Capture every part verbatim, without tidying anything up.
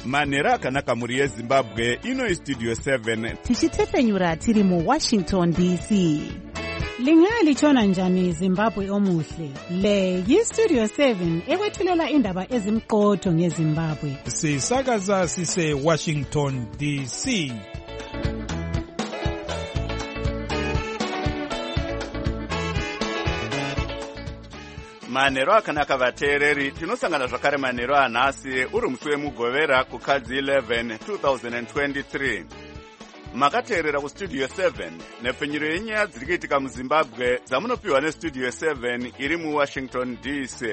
manhero akanaka mhuri yezimbabwe. Ino istudio seven tichitefenyura tiri muwashington D C. Lingalitshona njani Zimbabwe omuhle? Le yistudio seven ekwethulela indaba ezimqotho ngeZimbabwe. Sisakaza sise Washington D C. manhero akanaka vateereri. Tinosangana zvakare manhero anhasi uri musi wemugovera kukadzi eleven twenty twenty-three. Makateerera kustudio seven nepfenyuro yenyaya dziri kuitika muZimbabwe dzamunopiwa nestudio seven iri muWashington D C.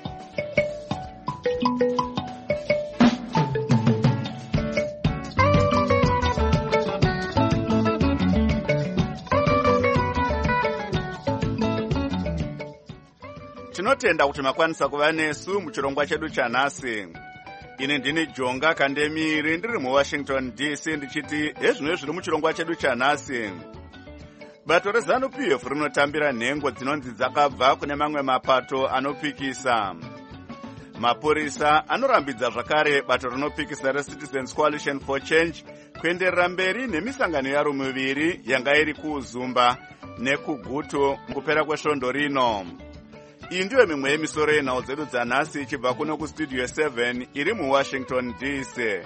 Tinotenda kuti makwanisa kuva nesu muchirongwa chedu chanhasi. Ine ndini Jonga Kandemiri ndiri muWashington D C ndichiti hezvino zviri muchirongwa chedu chanhasi. Bato reZANU-P F rinotambira nhengo dzinonzi dzakabva kune mamwe mapato anopikisa. Mapurisa anorambidza zvakare bato rinopikisa reCitizens Coalition for Change kuenderera mberi nemisangano yaro miviri yanga iri kuZumba nekuGutu mukupera kwesvondo rino. Iyi ndiyo mimwe yemisoro yenhau dzedu dzanhasi ichibva kuno kustudio seven iri muWashington D C.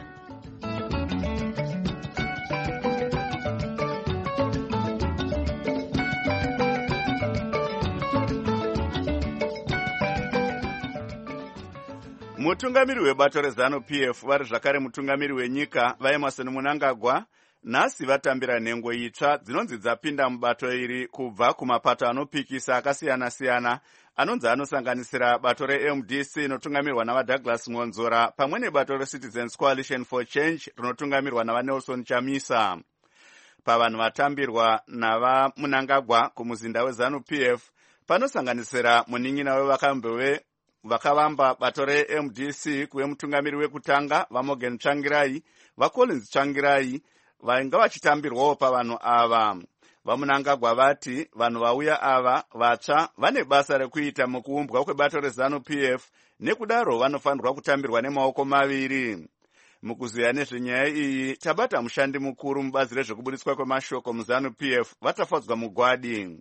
Mutungamiri webato reZANU-P F vari zvakare mutungamiri wenyika vaEmmerson Mnangagwa nhasi vatambira nhengo itsva dzinonzi dzapinda mubato iri kubva kumapato anopikisa akasiyana-siyana anonzi anosanganisira bato reM D C rinotungamirwa navaDouglas Ngonzora pamwe nebato reCitizens Coalition for Change rinotungamirwa navaNelson Chamisa. Pavanhu vatambirwa navaMnangagwa kumuzinda weZANU-P F panosanganisira munin'ina wevakambe vakavamba bato reM D C kuve mutungamiri wekutanga vaMorgan Tsvangirai, vaCollins Tsvangirai vainga vachitambirwawo pavanhu ava. VaMnangagwa vati vanhu vauya ava vatsva vane basa rekuita mukuumbwa kwebato reZANU-P F nekudaro vanofanirwa kutambirwa nemaoko maviri. Mukuziya nezvenyaya iyi tabata mushandi mukuru mubazi rezvekubudiswa kwemashoko muZANU-P F vatafadzwa mugwadi.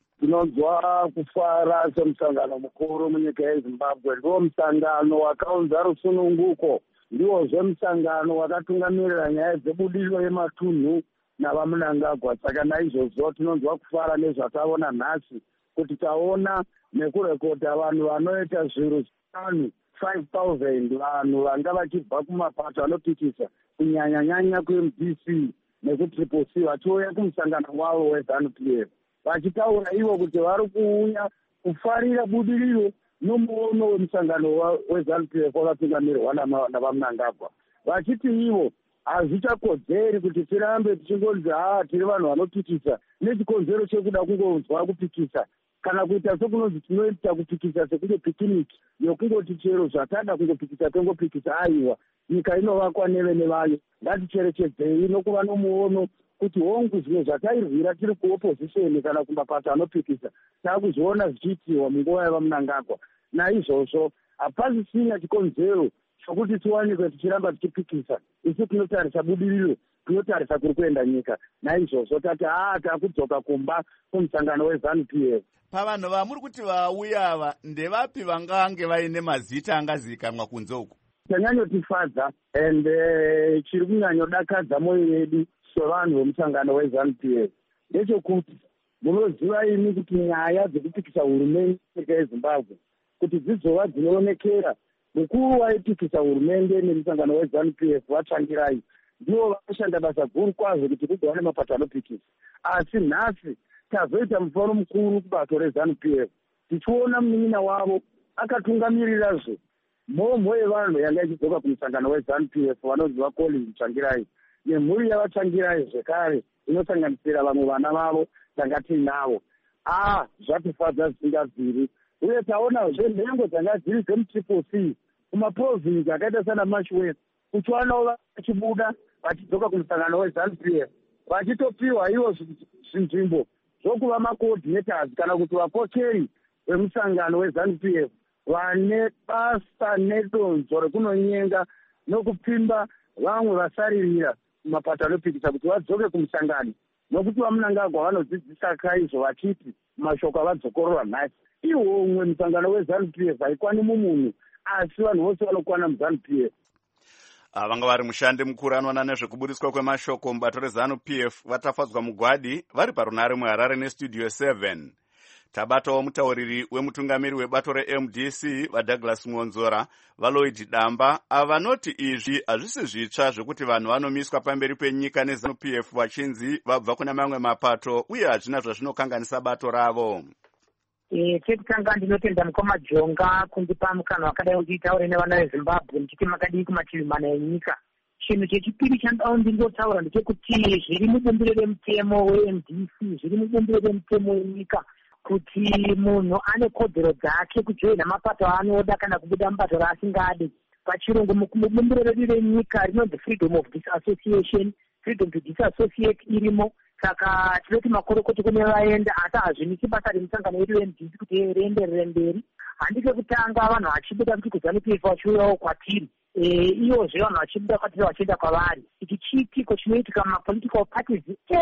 Tinonzwa kufara semusangano mukuru munyika yeZimbabwe. Ndiwo musangano wakaunza rusununguko, ndiwozve musangano wakatungamirira nyaya dzebudiriro yematunhu navaMnangagwa. Saka naizvozvo tinonzwa kufara nezvataona nhasi, kuti taona nekurekota vanhu vanoita zviro zvishanu five thousand vanhu vanga vachibva kumapato anopikisa kunyanya-nyanya kuM D C nekutriple C vachiuya kumusangano wavo weZANU-P F vachitaura ivo kuti vari kuuya kufarira budiriro nomuono wemusangano weZANU-P F wakatungamirwa navaMnangagwa, vachiti ivo hazvichakodzeri kuti tirambe tichingonzi haa tiri vanhu vanopikisa nechikonzero chekuda kungonzwa kupikisa kana kuita sekunonzi tinoita kupikisa sekunge pikiniki yokungoti chero zvatada kungopikisa tongopikisa. Aiwa, nyika inovakwa nevene vayo, ngaticherechedzei nokuva nomuono kuti hongu zvimwe zvatairwira tiri kuopposition kana kumapato anopikisa takuzviona zvichiitiwa munguva yavaMnangagwa. Naizvozvo hapasisina chikonzero chokuti tiwanikwe tichiramba tichipikisa. Isu tinotarisa budiriro, tinotarisa kuri kuenda nyika. Naizvozvo tati haa takudzoka kumba kumusangano weZANU-P F. Pavanhu vamuri kuti vauya ava ndevapi vangange vaine mazita angazivikanwa kunze uku? Chanyanyotifadza ende chiri kunyanyodakadza mwoyo yedu sevanhu vemusangano weZANU-P F ndechekuti munoziva imi kuti nyaya dzekupikisa hurumende nyika yeZimbabwe kuti dzizova dzinoonekera. Mukuru waipikisa hurumende nemusangano weZANU-P F vaTsvangirai ndivo vanoshanda basa guru kwazvo kuti kugova nemapato anopikisa. Asi nhasi tazoita mufaro mukuru kubato reZANU-P F tichiona munin'ina wavo akatungamirizve mhomho yevanhu yanga ichidzoka kumusangano weZANU-P F vanonzi vaCollins Tsvangirai nemhuri yavaTsvangirai zvekare inosanganisira vamwe vana vavo tanga tiinavo. Ah, zvatifadza zvisingabviri. Uye taonazve nhengo dzanga dziri dzemutriple C kumaprovinsi akaita sana Marshwest kuchiwanawo vachibuda vachidzoka kumusangano weZANU-P F vachitopiwa ivo zvinzvimbo zvokuva macoordinators kana kuti vapokeri vemusangano weZANU-P F vane basa nedonzo rekunonyenga nokupfimba vamwe vasaririra mapato anopikisa kuti vadzoke kumusangano, nokuti vamunangagwa vanodzidzisa kaizvo vachiti mashoko avadzokorora nhasi. Ihwo umwe musangano weZANU P F haikwani mumunhu, asi vanhu vose vanokwana muZANU P F. Vanga vari mushandi mukuru anoona nezvekubudiswa kwemashoko mubato reZANU P F vatafadzwa mugwadi vari parunare muHarare nestudio seven. Tabatawo mutauriri wemutungamiri webato reM D C vaDouglas Ngonzora, vaLloyd Damba, avanoti izvi hazvisi zvitsva zvekuti vanhu vanomiswa pamberi penyika neZANU P F vachinzi vabva kuna mamwe mapato uye hazvina zvazvinokanganisa bato ravo. Chekutanga ndinotenda mukoma Jonga kundipa mukana wakadai uchitaura nevana veZimbabwe ndichiti makadii kumativi mana enyika. Chinhu chechipiri chandawo ndingotaura ndechekuti zviri mubumbiro remutemo weM D C, zviri mubumbiro remutemo wenyika kuti munhu ane kodzero dzake kujoina mapato anoda kana kubuda mubato raasingadi. Pachirungu mubumbiro redu renyika rinonzi freedom of disassociation, freedom to disassociate irimo. Saka tinoti makorokoti kune vaenda asi hazvimisi basa remusangano wedu weM D C kuti rienderere mberi. Handike kutanga vanhu vachibuda kuti kuZANU P F vachiuyawo kwatiri, iyozve vanhu vachibuda kwatiri vachienda kwavari. Ichi chiitiko chinoitika mumapolitical parties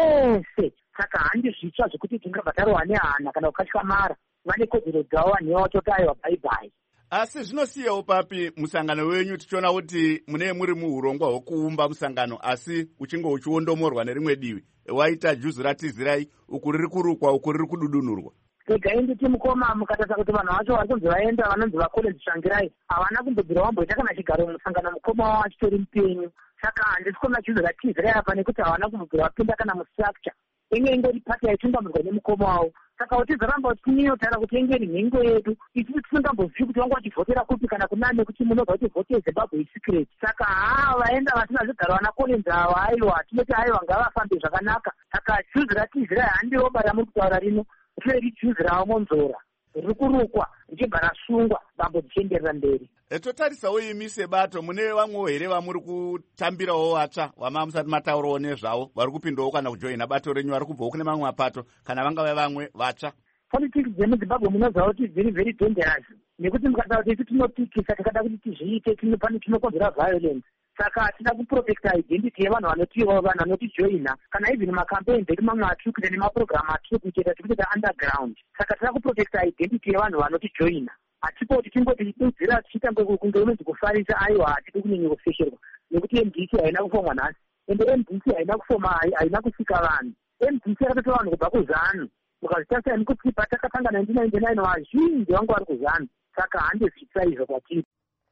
ese. Saka handi zvitsva zvekuti tingabva tarohwa nehana kana kukatyamara. Vane kodzero dzavo vanhu vatoti aiwa bye bye. Asi zvinosiyawo papi musangano wenyu tichiona kuti mune muri muurongwa hwekuumba musangano asi uchinge uchiondomorwa nerimwe divi. Waita juzi ratizirai uku riri kurukwa uku riri kududunurwa. Regai nditi mukoma mukatarisa kuti vanhu vacho vari kunzi vaenda vanonzi vaCollins Tsvangirai havana kumbobvira vamboita kana chigaro musangano mukoma wavo achitori mupenyu. Saka handisi kuona juzi ratizirai apa nekuti havana kumbobvira vapinda kana mustructure. Inge ingori pati yaitungamirwa nemukoma wavo. Saka utizaramba tinotara kuti ingeri nhengo yedu isusu tisingambozivi kuti vanga vachivhotera kupi kana kunani nekuti munobva kuti vhote yeZimbabwe isecret. Saka haa vaenda vasina zvigaro vana Collins ava aiwa tinoti aiwa ngavafambe zvakanaka. Saka juzi ratizirai handiroba ramuri kutaura rino riri juzi raMonzora riri kurukwa richibva rasungwa bambo dzichienderera mberi. Totarisawo imi sebato mune vamwewo here vamuri kutambirawo vatsva vama musati mataurawo nezvavo vari kupindawo kana kujoina bato renyu vari kubvawo kune mamwe mapato kana vangave vamwe vatsva? Politics dzemuZimbabwe munoziva kuti very very dangerous nekuti mukataura kuti isu tinopikisa tikada kuti tizviite tinokonzera violence. Saka tida kuprotecta identity yevanhu vanotiwa vanhu vanotijoina kana even macampaigns edu mamwe atiri kuita nemaprogram atiri kuita tiri kuita underground. Saka tida kuprotecta identity yevanhu vanotijoina. Hatipo kuti tingoti tidudzira tichiita kunge unonzi kufarisa aiwa hatidi kunyanya kufesherwa nekuti M D C haina kufomwa nhasi ende M D C haina kufoma haina kusika vanhu. M D C yakatotora vanhu kubva kuZANU mukazvitarisa nekutsipa takatanga nineteen ninety-nine vazhinji vanga vari kuZANU. Saka handi zvitsva izvo kwatiri.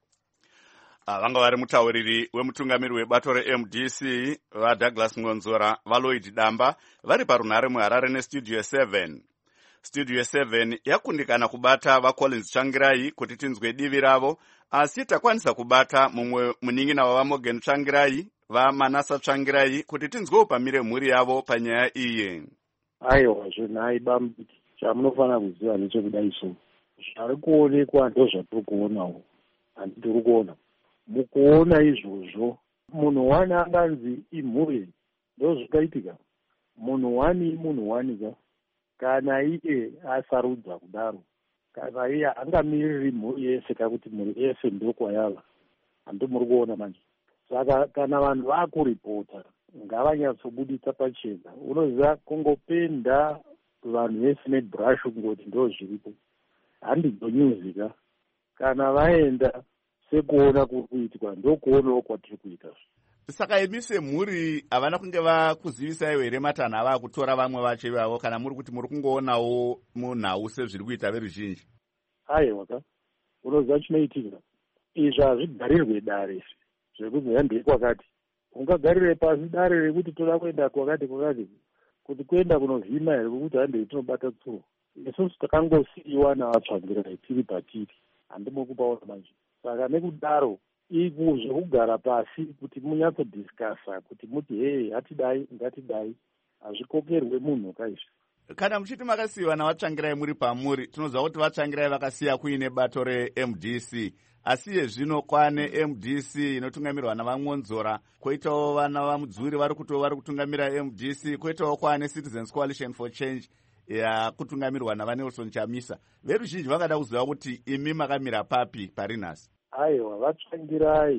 Vanga vari mutauriri wemutungamiri webato reM D C vaDouglas Ngonzora vaLloyd Damba vari parunare muHarare nestudio seven. Studio seven yakundikana kubata vaCollins Tsvangirai kuti tinzwe divi ravo, asi takwanisa kubata mumwe munin'ina wavaMorgan Tsvangirai vaManasa Tsvangirai kuti tinzwewo pamire mhuri yavo panyaya iyi. Aiwa zvenhai bambiti chamunofana kuziva nechekudai so zviri kuonekwa ndo zvatiri kuonawo handiti tiri kuona. Mukuona izvozvo munhu wani anganzi imhuri ndo zvakaitika. Munhu wani munhu wani ka kana iye asarudza kudaro kana iye angamiriri mhuri yese kakuti mhuri yese ndokwa yava handi muri kuona manje. Saka kana vanhu vakuripota ngavanyatsobudisa pachena. Unoziva kungopenda vanhu vese nebrush kungoti ndo zviripo handidzonyuzika. Kana vaenda sekuona kuri kuitwa ndokuonawo kwatiri kuita. Saka imi semhuri havana kunge vakuzivisaiwo here matanho ava kutora vamwe vacho ivavo kana muri kuti muri kungoonawo munhau sezviri kuita veruzhinji? Aiwa ka unoziva chinoitika izvi hazvigarirwe dare zvekuti handei kwakati ungagarire pasi dare rekuti toda kuenda kwakati kwakati kuti kuenda kunovhima here kwekuti handei tinobata tsuro. Isusu takangosiyiwa navatsvangirai tiri patiri handimo kupaona manje. Saka nekudaro iku zvekugara pasi kuti munyatsodhiskasa kuti muti hei hatidai ngatidai hazvikokerwe munhu kaizvi. Kana muchiti makasiyiwa navatsvangirai muri pamuri tinoziva kuti vatsvangirai vakasiya kuine bato reM D C asi yezvino kwane M D C inotungamirwa navaMonzora, kwoitawo vana vaMudzuri vari kutowo vari kutungamira M D C, kwoitawo kwane Citizens Coalition for Change yakutungamirwa navaNelson Chamisa. Veruzhinji vangada kuziva kuti imi makamira papi pari nhasi? Aiwa vatsvangirai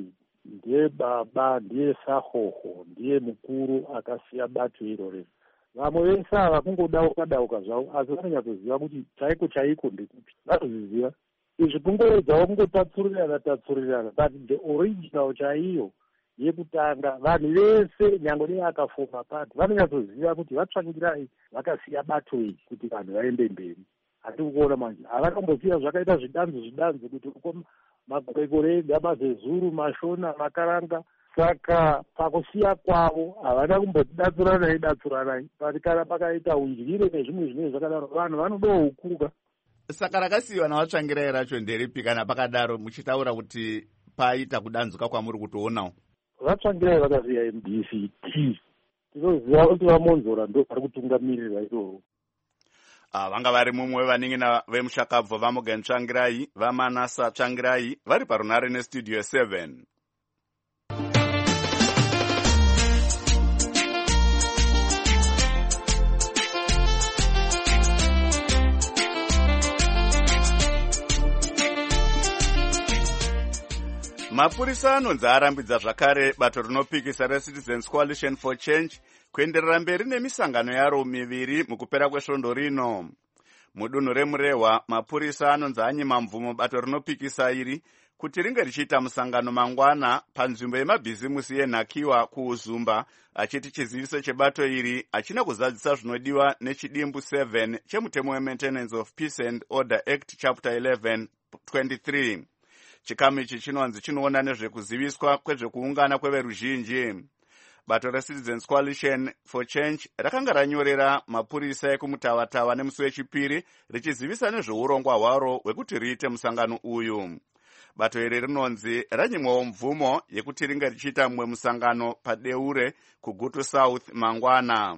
ndiye baba, ndiye sahoho, ndiye mukuru akasiya bato iroro. Vamwe vese ava kungodauka dauka zvavo, asi vanonyatsoziva kuti chaiko chaiko ndekupi. Vanozviziva izvi kungoedzawo kungotapfurirana tapfurirana, but the original chaiyo yekutanga vanhu vese nyange nevakafoma pato vanonyatsoziva kuti vatsvangirai vakasiya bato iyi kuti vanhu vaende mberi. Hati kuona manje havatombosiya zvakaita zvidanzi zvidanzi kuti uko makore ega mazezuru mashona makaranga. Saka pakusiya kwavo havana kumbotidatsuranai datsuranai, pati kana pakaita udyire nezvimwe zvinenge zvakadaro vanhu vanodohukuka. Saka rakasiyiwa navatsvangirai racho nderipi kana pakadaro muchitaura kuti paita kudanzuka kwamuri kutoonawo? Vatsvangirai vakasiya M D C T, tinoziva kuti vamonzora ndo vari kutungamirira iroro. Ah, vanga vari mumwe vaningina vemushakabva vaMorgan Tsvangirai, vaManasa Tsvangirai vari parunare nestudio seven. Mapurisa anonzi arambidza zvakare bato rinopikisa reCitizens Coalition for Change kuenderera mberi nemisangano yaro miviri mukupera kwesvondo rino. Mudunhu reMurehwa, mapurisa anonzi anyima mvumo bato rinopikisa iri kuti ringe richiita musangano mangwana panzvimbo yemabhizimusi yenhakiwa kuUzumba, achiti chiziviso chebato iri hachina kuzadzisa zvinodiwa nechidimbu seven chemutemo weMaintenance of Peace and Order Act Chapter eleven twenty-three. Chikamu ichi chinonzi chinoona nezvekuziviswa kwezvekuungana kweveruzhinji. Bato reCitizens Coalition for Change rakanga ranyorera mapurisa ekumutavatava nemusi wechipiri richizivisa nezveurongwa hwaro hwekuti riite musangano uyu. Bato iri rinonzi ranyimwawo mvumo yekuti ringe richiita mumwe musangano paDeure kuGutu South mangwana.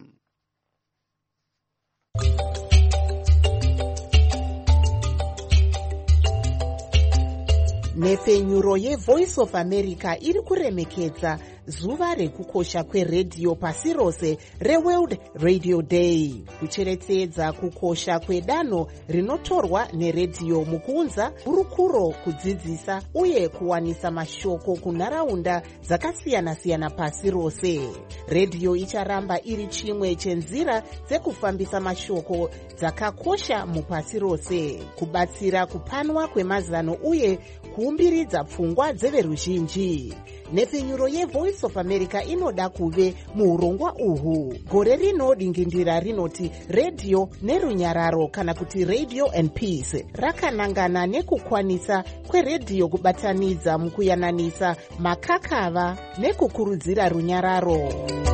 Nhefenyuro yeVoice of America iri kuremekedza zuva rekukosha kweredhiyo pasi rose reWorld Radio Day, kucherechedza kukosha kwedanho rinotorwa neredhiyo mukuunza hurukuro, kudzidzisa uye kuwanisa mashoko kunharaunda dzakasiyana-siyana pasi rose. Redhiyo icharamba iri chimwe chenzira dzekufambisa mashoko dzakakosha mupasi rose, kubatsira kupanwa kwemazano uye kuumbiridza pfungwa dzeveruzhinji. Nhefenyuro yeVoice of America inoda kuve muurongwa uhu. Gore rino dingindira rinoti Radio nerunyararo kana kuti Radio and Peace rakanangana nekukwanisa kweredhiyo kubatanidza mukuyananisa makakava nekukurudzira runyararo.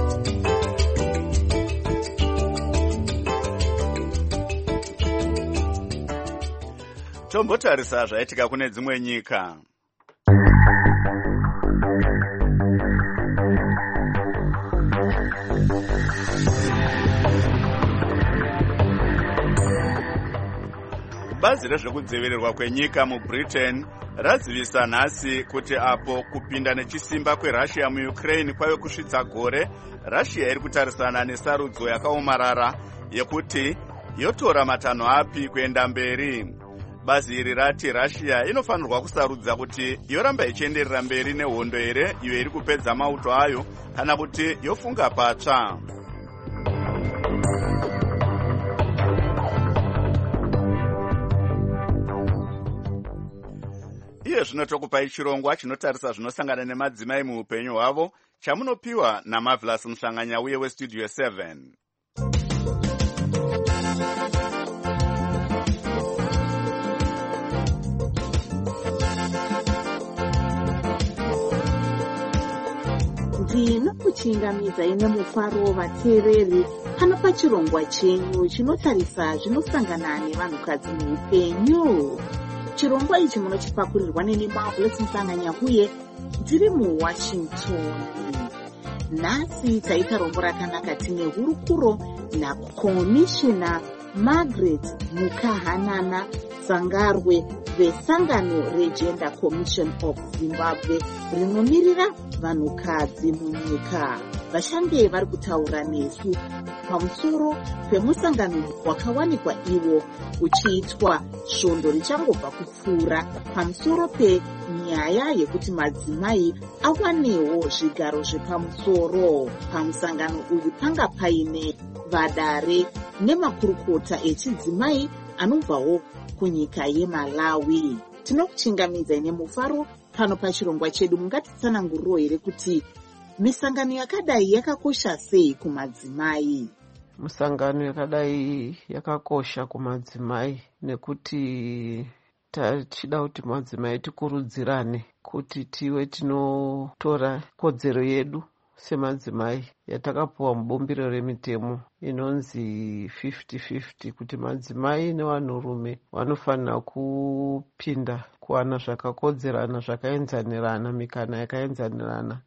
Tombotarisa zvaitika kune dzimwe nyika. Bazi rezvekudzivirirwa kwenyika muBritain razivisa nhasi kuti apo kupinda nechisimba kweRussia muUkraine kwave kusvitsa gore, Russia iri kutarisana nesarudzo yakaomarara yekuti yotora matanho api kuenda mberi. Bazi iri rati Russia inofanirwa kusarudza kuti yoramba ichienderera mberi nehondo here iyo iri kupedza mauto ayo kana kuti yofunga patsva. Iye zvino tokupai chirongwa chinotarisa zvinosangana nemadzimai muupenyu hwavo, chamunopiwa naMarvelous Mushanganya uye weStudio seven. ndinokuchingamidza ine mufaro vateereri pano pachirongwa chenyu chinotarisa zvinosangana nevanhukadzi muupenyu. Chirongwa ichi munochipakurirwa neni Marvelous Mushanganya uye ndiri muWashington. Nhasi taita rombo rakanaka tine hurukuro nakomishina Margaret Mukahanana Sangarwe vesangano reGender Commission of Zimbabwe rinomirira vanhukadzi munyika. Vashandi vari kutaura nesu pamusoro pemusangano wakawanikwa iwo uchiitwa svondo richangobva kupfuura pamusoro penyaya panyaya yekuti madzimai awanewo zvigaro zvepamusoro. Pamusangano uyu panga paine vadare nemakurukota echidzimai anobvawo kunyika yeMalawi. Tinokuchingamidzai nemufaro pano pachirongwa chedu. Mungatitsananguriro here kuti misangano yakadai yakakosha sei kumadzimai? Misangano yakadai yakakosha kumadzimai nekuti tachida kuti madzimai tikurudzirane kuti tive tinotora kodzero yedu semadzimai yatakapuwa mubumbiro remitemo inonzi fifty fifty, kuti madzimai nevanhurume vanofanira kupinda kuwana zvakakodzerana, zvakaenzanirana, mikana yakaenzanirana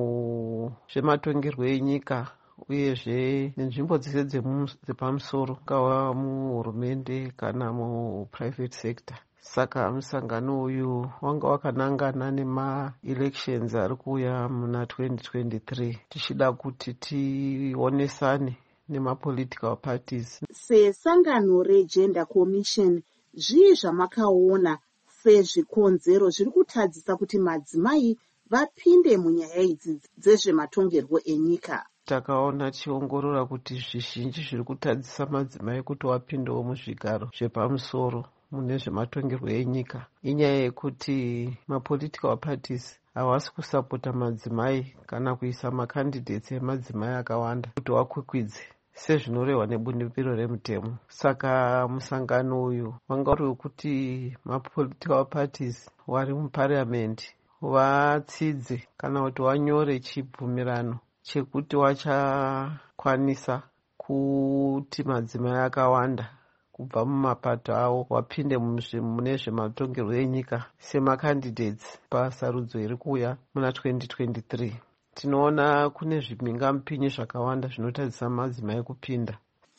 muzvematongerwo enyika uyezve nenzvimbo dzese dzepamusoro, kava muhurumende kana muprivate sector. Saka musangano uyu wanga wakanangana nema-elections ari kuuya muna twenty twenty-three tichida kuti tionesane nema-political parties. Sesangano reGender Commission, zvii zvamakaona sezvikonzero zviri kutadzisa kuti madzimai vapinde munyaya idzi dzezvematongerwo enyika? Takaona tichiongorora kuti zvizhinji zviri kutadzisa madzimai kuti wapindewo muzvigaro zvepamusoro mune zvematongerwo enyika inyaya yekuti mapolitical parties havasi kusapota madzimai kana kuisa makandidates emadzimai akawanda kuti wakwikwidze sezvinorehwa nebumbiro remutemo. Saka musangano uyu wanga uri wekuti mapolitical parties wari muparliament vatsidze kana kuti wanyore chibvumirano chekuti wachakwanisa kuti madzimai akawanda kubva mumapato avo wapinde mune zvematongerwo enyika semakandidates pasarudzo iri kuuya muna twenty twenty-three. Tinoona kune zvimhingamupinyi zvakawanda zvinotadzisa madzimai kupinda.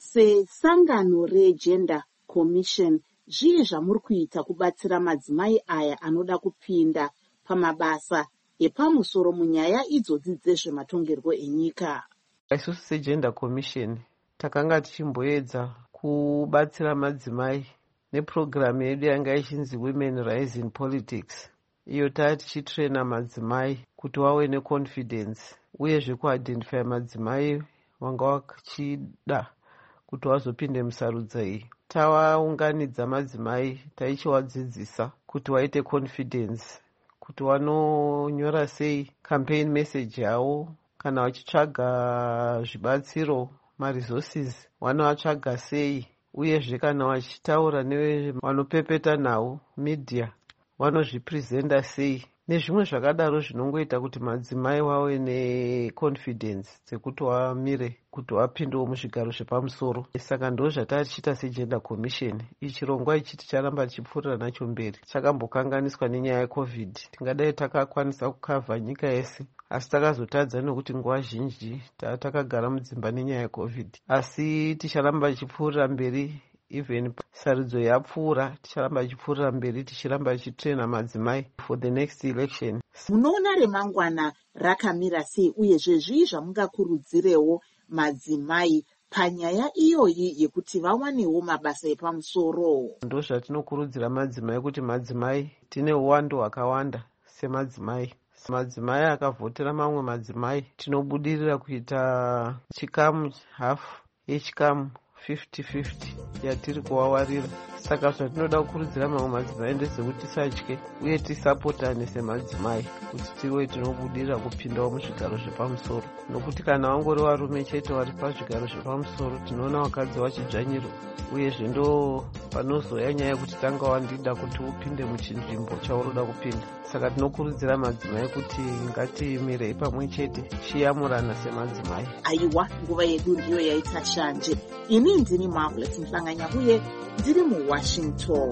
Sesangano reGender Commission, zvii zvamuri kuita kubatsira madzimai aya anoda kupinda pamabasa epamusoro munyaya idzodzi dzezvematongerwo enyika? Isusu seGender Commission takanga tichimboedza kubatsira madzimai nepurogiramu yedu yanga ichinzi Women Rise in Politics. Iyo taa tichitrena madzimai kuti wave neconfidence uyezve kuidentify madzimai wanga wachida kuti wazopinde musarudzo iyi. Tawaunganidza madzimai taichiwadzidzisa kuti waite confidence, kuti wanonyora sei campaign message yavo kana vachitsvaga zvibatsiro maresources vanovatsvaga sei, uyezve kana vachitaura nevanopepeta navo media vanozvipresenta sei, nezvimwe zvakadaro zvinongoita kuti madzimai wave neconfidence dzekuti wamire kuti wapindewo muzvigaro zvepamusoro. Saka ndo zvatari tichiita seGender Commission. Ichi chirongwa ichi ticharamba tichipfuurira nacho mberi. Chakambokanganiswa nenyaya yeCovid. Tingadai takakwanisa kukavha nyika yese, asi takazotadza nekuti nguva zhinji takagara mudzimba nenyaya yeCovid. Asi ticharamba tichipfuurira mberi. Even sarudzo yapfuura ticharamba tichipfuurira mberi tichiramba tichitrena madzimai for the next election. Munoona remangwana rakamira sei uyezve zvii zvamungakurudzirewo madzimai panyaya iyoyi yekuti vawanewo mabasa epamusoro? Ndo zvatinokurudzira madzimai kuti madzimai tine uwando hwakawanda semadzimai. Madzimai akavhotera mamwe madzimai tinobudirira kuita chikamu hafu yechikamu fifty fifty yatiri kuwawarira. Saka zvatinoda kukurudzira mamwe madzimai ndezvekuti tisatye uye tisapotane semadzimai kuti tive tinobudirira kupindawo muzvigaro zvepamusoro, nokuti kana wangori varume chete vari pazvigaro zvepamusoro tinoona vakadzi vachidzvanyirwa, uyezve ndo panozoya nyaya yekuti tanga wandida kuti upinde muchinzvimbo chauroda kupinda. Saka tinokurudzira madzimai kuti ngatimirei pamwe chete chiyamurana semadzimai. Aiwa, nguva yedu ndiyo yaita shanje. Ini ndini Margaret Mhlanganya uye ndiri muWashington.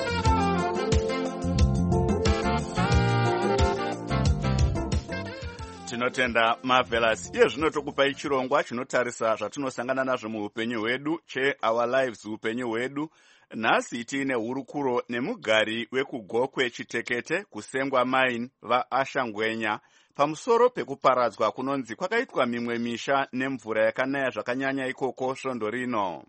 Tinotenda Marvelous. Iye zvino tokupai chirongwa chinotarisa zvatinosangana nazvo muupenyu hwedu che Our Lives upenyu hwedu. Nhasi tiine hurukuro nemugari wekugokwe Chitekete kusengwa Mine vaAshangwenya pamusoro pekuparadzwa kunonzi kwakaitwa mimwe misha nemvura yakanaya zvakanyanya ikoko svondo rino.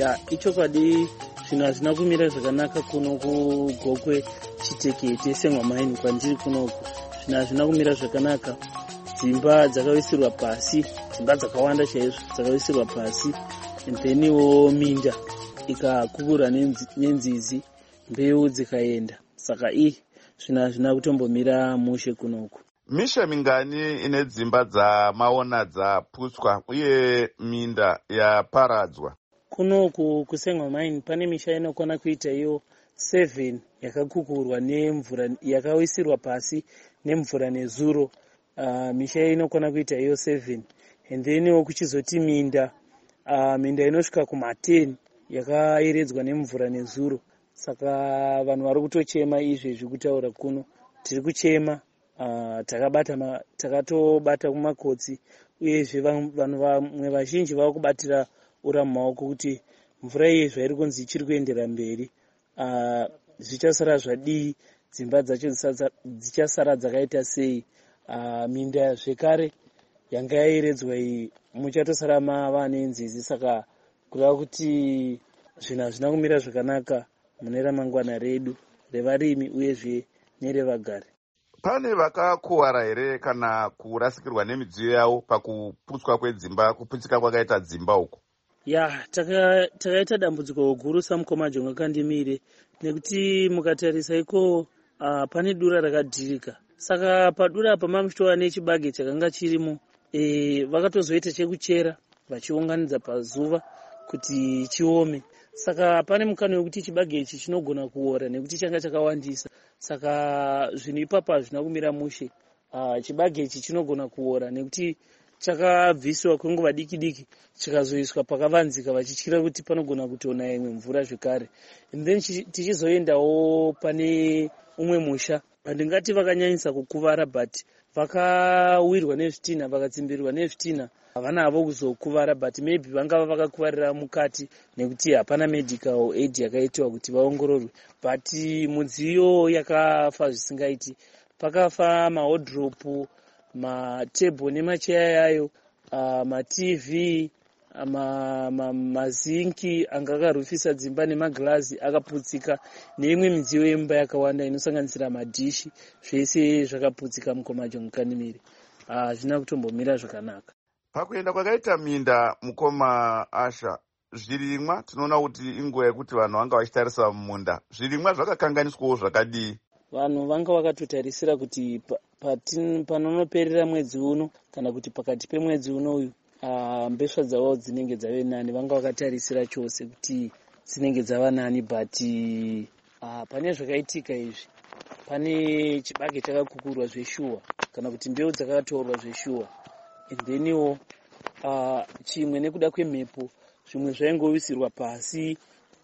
ya ichokwadi zvinhu hazvina kumira zvakanaka kuno kugokwe Chitekete Sengwamaini kwandiri kunoku. Zvinhu hazvina kumira zvakanaka. Dzimba dzakawisirwa pasi, dzimba dzakawanda chaizvo dzakawisirwa pasi, and theniwo minda ikakukura nenzizi, mbeu dzikaenda. Saka ii zvinhu hazvina kutombomira mushe kunoku. Misha mingani ine dzimba dzamaona dzaputswa uye minda yaparadzwa? Kunoku kuSengwamaini pane misha inokwana kuita iyo seven yakakukurwa nemvura, yakawisirwa pasi nemvura nezuro. Uh, misha inokwana kuita iyo seven, and then kuchizoti minda uh, minda inosvika kuma ten yakaeredzwa nemvura nezuro. Saka vanhu vari kutochema izvezvi kutaura kuno tiri kuchema. Uh, takabata takatobata kumakotsi uyezve vanhu vamwe vazhinji vava kubatira ura mumaoko kuti mvura iyi zvairi kunzi ichiri kuendera mberi. Uh, zvichasara zvadii, dzimba dzacho dzichasara dzakaita sei. Uh, minda zvekare yanga yaeredzwa iyi muchatosara mava nenzizi. Saka kuda kuti zvinhu hazvina kumira zvakanaka mune ramangwana redu revarimi uyezve nerevagari. Pane vakakuwara here kana kurasikirwa nemidziyo yavo pakuputswa kwedzimba, kuputsika kwakaita dzimba uku? Ya, takaita taka dambudziko guru samukoma jonga kandimire, nekuti mukatarisa iko uh, pane dura rakadhirika. Saka padura apa mamuchitova nechibage chakanga chirimo, e, vakatozoita chekuchera vachiunganidza pazuva kuti chiome. Saka pane mukana wekuti chibage ichi chinogona kuora nekuti changa chakawandisa. Saka zvinhu ipapo hazvina kumira mushe. Uh, chibage ichi chinogona kuora nekuti chakabviswa kwenguva diki diki chikazoiswa pakavanzika vachityira kuti panogona kutona imwe mvura zvekare. And then tichizoendawo pane umwe musha handingati vakanyanyisa kukuvara, but vakawirwa nezvitinha, vakatsimbirirwa nezvitinha, havana havo kuzokuvara, but maybe vangava vakakuvarira mukati nekuti hapana medical aid yakaitiwa kuti vaongororwe. But mudziyo yakafa zvisingaiti. Pakafa mahodhropu, matebho nemacheya yayo, uh, matv, ma, ma, mazinki anga akarufisa dzimba nemagirazi akaputsika, neimwe midziyo yemba yakawanda inosanganisira madhishi, zvese zvakaputsika mukomajo mukanimiri. Hazvina uh, kutombomira zvakanaka. Pakuenda kwakaita minda mukoma Asha, zvirimwa tinoona kuti inguva yekuti vanhu vanga vachitarisa mumunda. Zvirimwa zvakakanganiswawo zvakadii? Vanhu vanga vakatotarisira kuti panonoperera mwedzi uno kana kuti pakati pemwedzi uno uyu uh, mbeswa dzavo dzinenge dzave nani. Vanga vakatarisira chose kuti dzinenge dzava nani, but uh, pane zvakaitika izvi. Pane chibage chakakukurwa zveshuwa kana kuti mbeu dzakatorwa zveshuwa, and theniwo uh, chimwe nekuda kwemhepo zvimwe zvaingowisirwa pasi,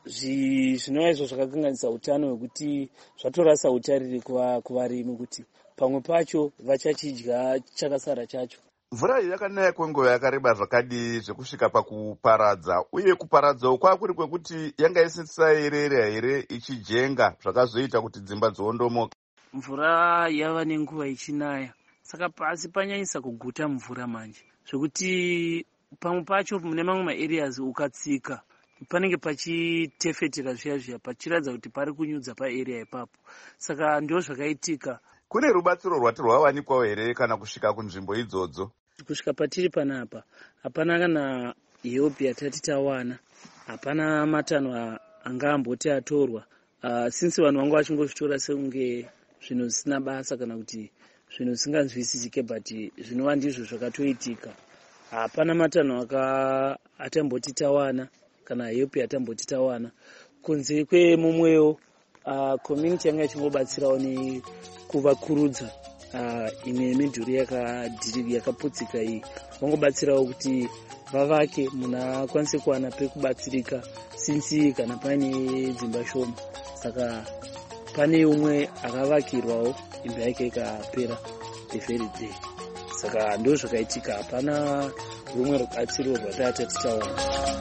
zvinova izvo zvakakanganisa utano hwekuti zvatorasa utariri kuvarimi kuti pamwe pacho vachachidya chakasara chacho. Mvura iyi yakanaya kwenguva yakareba zvakadii zvekusvika pakuparadza, uye kuparadzawo kwakuri kwekuti yanga isisayerera here ichijenga zvakazoita kuti dzimba dziondomoka? Mvura yava nenguva ichinaya, saka pasi panyanyisa kuguta mvura manje zvekuti pamwe pacho mune mamwe maareas ukatsika panenge pachitefetera zviya zviya pachiratidza kuti pari kunyudza paarea ipapo. Saka ndio zvakaitika. Kune rubatsiro rwati rwawanikwawo here kana kusvika kunzvimbo idzodzo? Kusvika patiri panapa hapana kana help yatati tawana, hapana matanho anga amboti atorwa. Uh, since vanhu vanga vachingozvitora sekunge zvinhu zvisina basa kana kuti zvinhu zvisinganzwisisike, but zvinova ndizvo zvakatoitika. Hapana matanho aka atamboti tawana kana help yatamboti tawana kunze kwemumwewo uh, community yanga ichingobatsirawo nekuvakurudza uh, imwe midhuri yakadhirika yakaputsika iyi, vangobatsirawo kuti vavake munhu akwanise kuwana pekubatsirika since kana pane dzimba shoma. Saka pane umwe akavakirwawo imba yake ikapera the very day. Saka ndo zvakaitika, hapana rumwe rubatsiro rwatata titawana.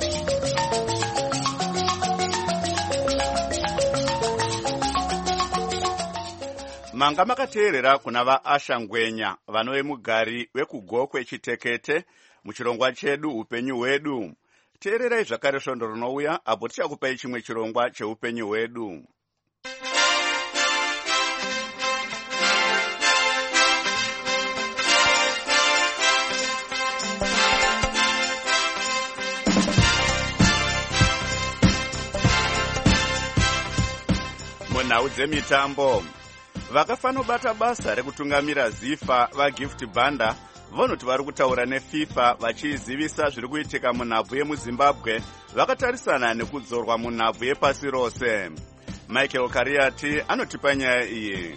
Manga makateerera kuna vaAsha Ngwenya, vanove mugari wekugokwe Chitekete muchirongwa chedu upenyu hwedu. teererai zvakare svondo rinouya apo tichakupai chimwe chirongwa cheupenyu hwedu. Munhau dzemitambo, vakafanobata basa rekutungamira zifa vagift banda vanoti vari kutaura nefifa vachizivisa zviri kuitika munhabvu yemuzimbabwe vakatarisana nekudzorwa munhabvu yepasi rose. Michael Kariati anotipa nyaya iyi.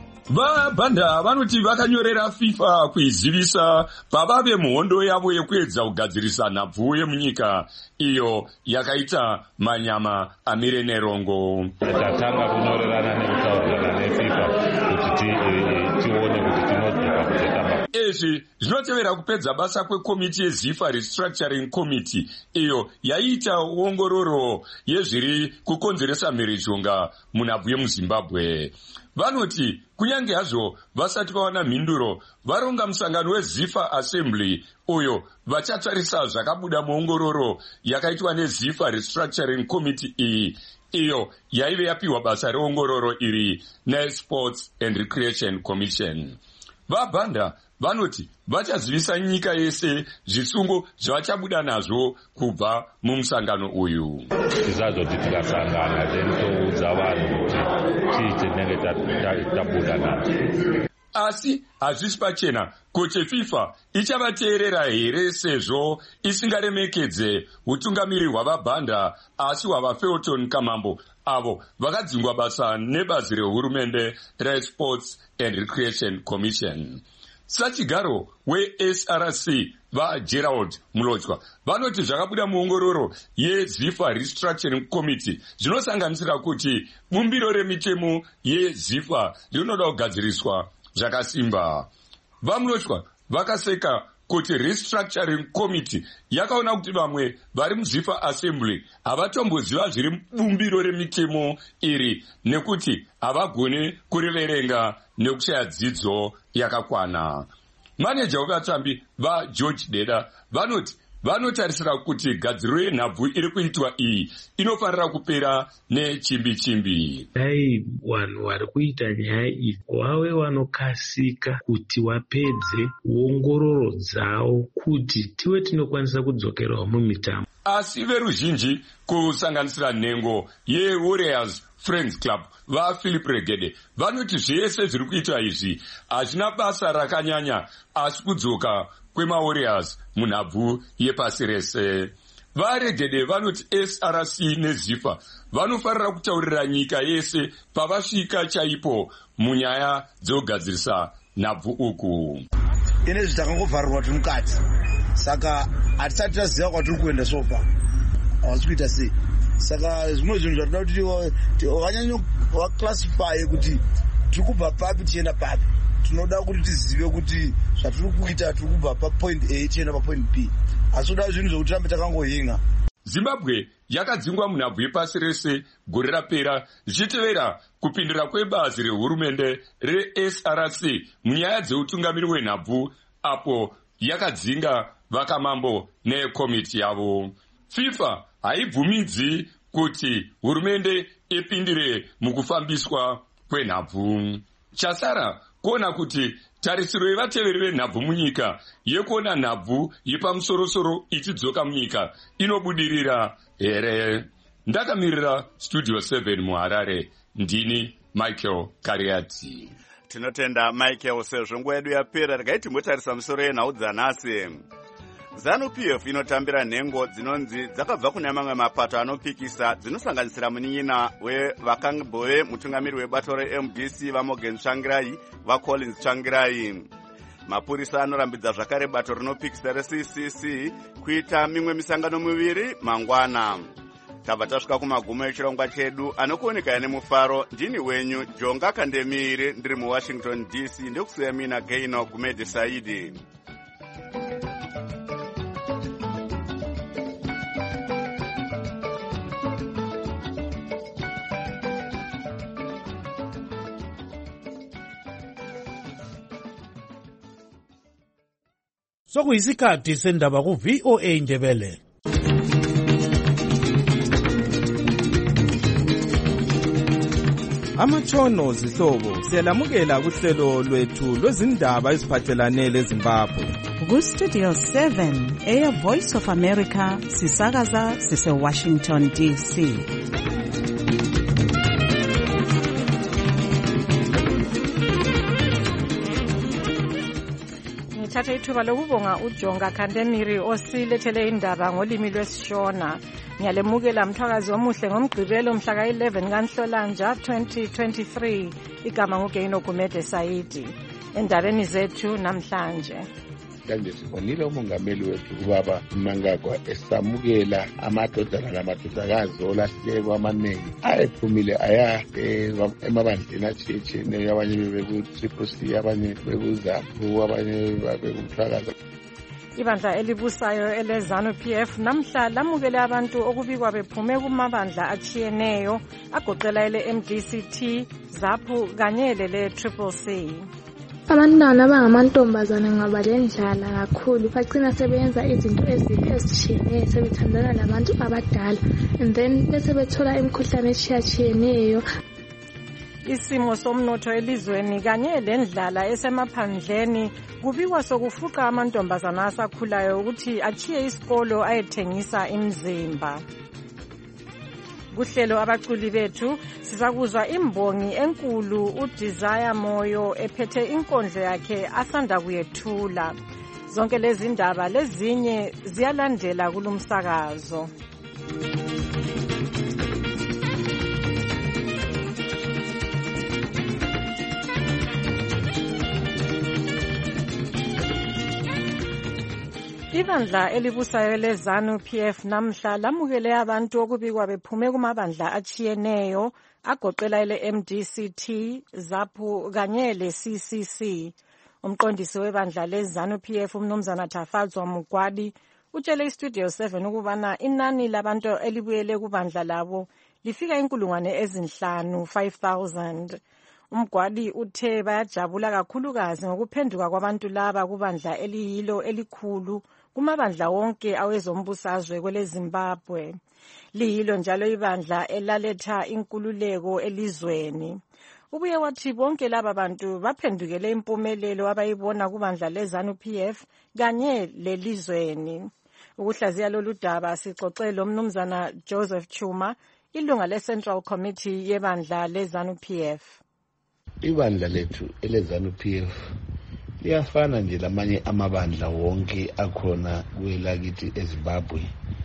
VaBanda vanoti vakanyorera FIFA kuizivisa pavave muhondo yavo yekuedza kugadzirisa nhabvu yemunyika iyo yakaita manyama amire nerongo. Tatanga kunyorerana nekutaurirana neFIFA kuti tione kuti tinodzoka kuzotamba. Izvi zvinotevera kupedza basa kwekomiti yeZIFA Restructuring Committee iyo yaiita ongororo yezviri kukonzeresa mhirizhonga munhabvu yemuZimbabwe. Vanoti kunyange hazvo vasati vawana mhinduro, varonga musangano weZIFA Assembly uyo vachatarisa zvakabuda muongororo yakaitwa neZIFA Restructuring Committee iyi iyo yaive yapiwa basa reongororo iri neSports and Recreation Commission. VaBanda vanoti vachazivisa nyika yese zvisungo zvavachabuda nazvo kubva mumusangano uyu. Tizazoti tikasangana toudza vanhu kuti chii chinenge tabuda nazvo. Asi hazvisi pachena kuti FIFA ichavateerera here sezvo isingaremekedze utungamiri hwavaBanda asi hwavaFelton Kamambo avo vakadzingwa basa nebazi rehurumende reSports and Recreation Commission. Sachigaro weS R C vaGerald Mulochwa vanoti zvakabuda muongororo yeZIFA Restructuring Committee zvinosanganisira kuti bumbiro remitemo yeZIFA rinoda kugadziriswa zvakasimba. VaMulochwa vakaseka kuti Restructuring Committee yakaona kuti vamwe vari muZIFA Assembly havatomboziva zviri bumbiro remitemo iri nekuti havagone kuriverenga nekushaya dzidzo yakakwana. Maneja wevatambi vaGeorge Deda vanoti vanotarisira kuti gadziriro yenhabvu iri kuitwa iyi inofanira kupera nechimbi chimbi. Dai vanhu vari kuita nyaya iyi wave vanokasika kuti wapedze ongororo dzavo kuti tive tinokwanisa kudzokerawo mumitambo. Asi veruzhinji kusanganisira nhengo yeWarriors Friends Club vaPhilip Regede vanoti zvese zviri kuitwa izvi hazvina basa rakanyanya asi kudzoka kwemaWarriors munhabvu yepasi rese. VaRegede vanoti S R C neZIFA vanofanira kutaurira nyika yese pavasvika chaipo munyaya dzokugadzirisa nhabvu uku. Ine zvitakangobvarirwa tiri mukati saka hatisati taziva kwatiri kuenda sofa hawasi kuita sei. Saka zvimwe zvinhu zvatoda kuti wanyanya waclassify kuti tiri kubva papi tichienda papi. Tinoda kuti tizive kuti zvatiri kuita tiri kubva papoint A tichienda papoint B. Asi kuda zvinhu zvokuti rambe takangohinga. Zimbabwe yakadzingwa munhabvu yepasi rese gore rapera zvichitevera kupindira kwebazi rehurumende reS R C munyaya dzeutungamiri hwenhabvu apo yakadzinga vakamambo nekomiti yavo. FIFA haibvumidzi kuti hurumende ipindire mukufambiswa kwenhabvu. Chasara kuona kuti tarisiro yevateveri venhabvu munyika yekuona nhabvu yepamusorosoro ichidzoka munyika inobudirira here. Ndakamirira Studio seven muHarare, ndini Michael Kariati. Tinotenda Michael sezvo nguva yedu yapera regai timbotarisa musoro yenhau dzanhasi. ZANU P F inotambira nhengo dzinonzi dzakabva kune mamwe mapato anopikisa dzinosanganisira munin'ina wevakambove mutungamiri webato reM D C vaMorgan Tsvangirai vaCollins Tsvangirai. Mapurisa anorambidza zvakare bato rinopikisa reC C C kuita mimwe misangano miviri mangwana. Tabva tasvika kumagumo echirongwa chedu anokuoneka nemufaro. Ndini wenyu Jonga Kandemiri ndiri muWashington D C ndikusiya mina Gaino Gumede Saidi. Sokuyisikhathi sendaba ku V O A Ndebele. amatshono zihlobo siyalamukela kuhlelo lwethu lwezindaba eziphathelane leZimbabwe. Ku-Studio seven, Air Voice of America, sisakaza sise-Washington D C. Ngithatha ithuba lokubonga uJonga Khandemiri osilethele indaba ngolimi lwesiShona. Ngiyalemukela mthwakazi omuhle ngomgqibelo mhla ka-eleven kaNhlolanja twenty twenty-three. Igama nguGeino Gumede Saidi. Endabeni zethu namhlanje. Kanje sibonile umongameli wethu ubaba Mnangagwa esamukela amadodana lamadodakazi olahleko amaningi ayephumile aya emabandleni atshiyetshiyeneyo, abanye bebeku-Triple C, abanye beku-ZAPU, abanye bebekuthwakaza. Ibandla elibusayo eleZANU P F namhla lamukele abantu okubikwa bephume kumabandla atshiyeneyo agoqela ele M D C T, ZAPU kanye lele Triple C. Abantwana abangamantombazane ngabalendlala kakhulu bagcina sebenza izinto ezimbi ezitshiyeneyo, sebethandana labantu abadala and then bese bethola imikhuhlane etshiyatshiyeneyo. Isimo somnotho elizweni kanye lendlala esemaphandleni kubikwa sokufuqa amantombazana asakhulayo ukuthi achiye isikolo ayethengisa imizimba. Kuhlelo abaculi bethu sizakuzwa imbongi enkulu uDesire Moyo ephethe inkondlo yakhe asanda kuyethula. Zonke lezi ndaba lezinye ziyalandela kulumsakazo. Ibandla elibusayo leZANU P F namhla lamukele abantu okubikwa bephume kumabandla atshiyeneyo agoqela ele M D C T, ZAPU kanye le C C C. Umqondisi webandla leZANU P F umnumzana Thafazwa Mugwadi utshele iStudio seven ukubana inani labantu elibuyele kubandla labo lifika inkulungwane ezinhlanu five thousand. Umgwadi uthe bayajabula kakhulukazi ngokuphenduka kwabantu laba kubandla eliyilo elikhulu kumabandla wonke awezombusazwe kwele Zimbabwe. Liyilo njalo ibandla elaletha inkululeko elizweni. Ubuye wathi bonke laba bantu baphendukele impumelelo abayibona kubandla leZANU P F kanye lelizweni. Ukuhlaziya lolu daba sixoxe lo mnumzana Joseph Chuma, ilunga leCentral Committee yebandla leZANU P F. Ibandla lethu eleZANU P F liyafana nje lamanye amabandla wonke akhona kwelakithi eZimbabwe.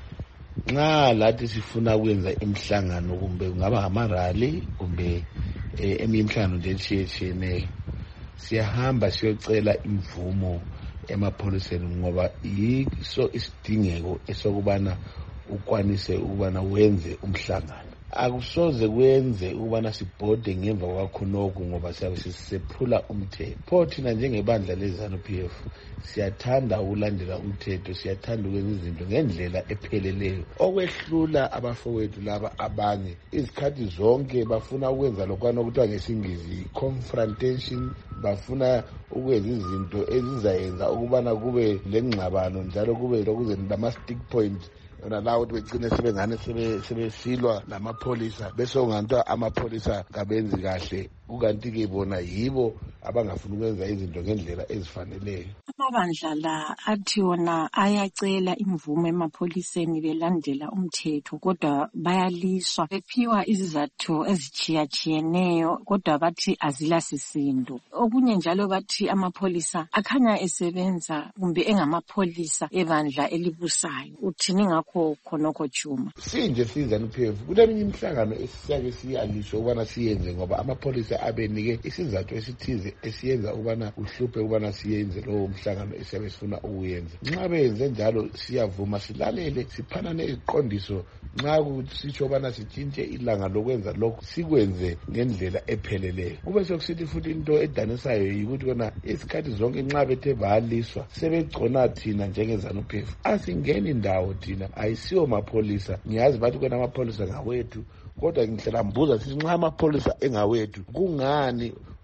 Nxa lathi sifuna ukwenza imihlangano kumbe kungaba amarally kumbe eminye imihlangano nje etshiyetshiyeneyo, siyahamba siyocela imvumo emapholiseni ngoba yiso isidingeko esokubana ukwanise ukubana wenze umhlangano. Akusoze kwenze ukubana sibhode ngemva kwakhonokho ngoba siyabe sisephula umthetho. Pho thina njengebandla leZANU P F siyathanda ukulandela umthetho, siyathanda ukwenza izinto ngendlela epheleleyo. Okwehlula abafowethu laba abanye izikhathi zonke bafuna ukwenza lokwana okuthiwa ngesingisi confrontation, bafuna ukwenza izinto ezizayenza ukubana kube lengxabano njalo kube lokuze lama stick point nalawo ukuthi begcine sebengane sebesilwa lamapholisa bese unganto amapholisa kabenzi kahle, kukanti-ke bona yibo abangafuna ukwenza izinto ngendlela ezifaneleyo. Amabandla la athi wona ayacela imvumo emapholiseni belandela umthetho kodwa bayaliswa, bephiwa izizathu ezitshiyatshiyeneyo kodwa bathi azila sisindo. Okunye njalo bathi amapholisa akhanya esebenza kumbe engamapholisa ebandla elibusayo. Uthini ngakho khonokho Chuma? Sinje siZANU P F kuleminye imihlangano esiyake siyalisho ukubana siyenze ngoba amapholisa abenike isizathu esithize esiyenza ukubana uhluphe ukubana siyenze lowo mhlangano esiyabe sifuna ukuyenza. Nxa benze njalo siyavuma silalele, siphanane iziqondiso. Nxa kusitsho ukubana sitshintshe ilanga lokwenza lokho sikwenze ngendlela epheleleyo. Kube sokusithi futhi into edanisayo yikuthi kona isikhathi zonke nxa bethe baliswa sebegcona thina njengeZANU P F asingeni indawo thina ayisiwo mapholisa. Ngiyazi bathi kona amapholisa ngawethu kodwa ngihlela mbuza sithi nxa amapholisa engawethu kungani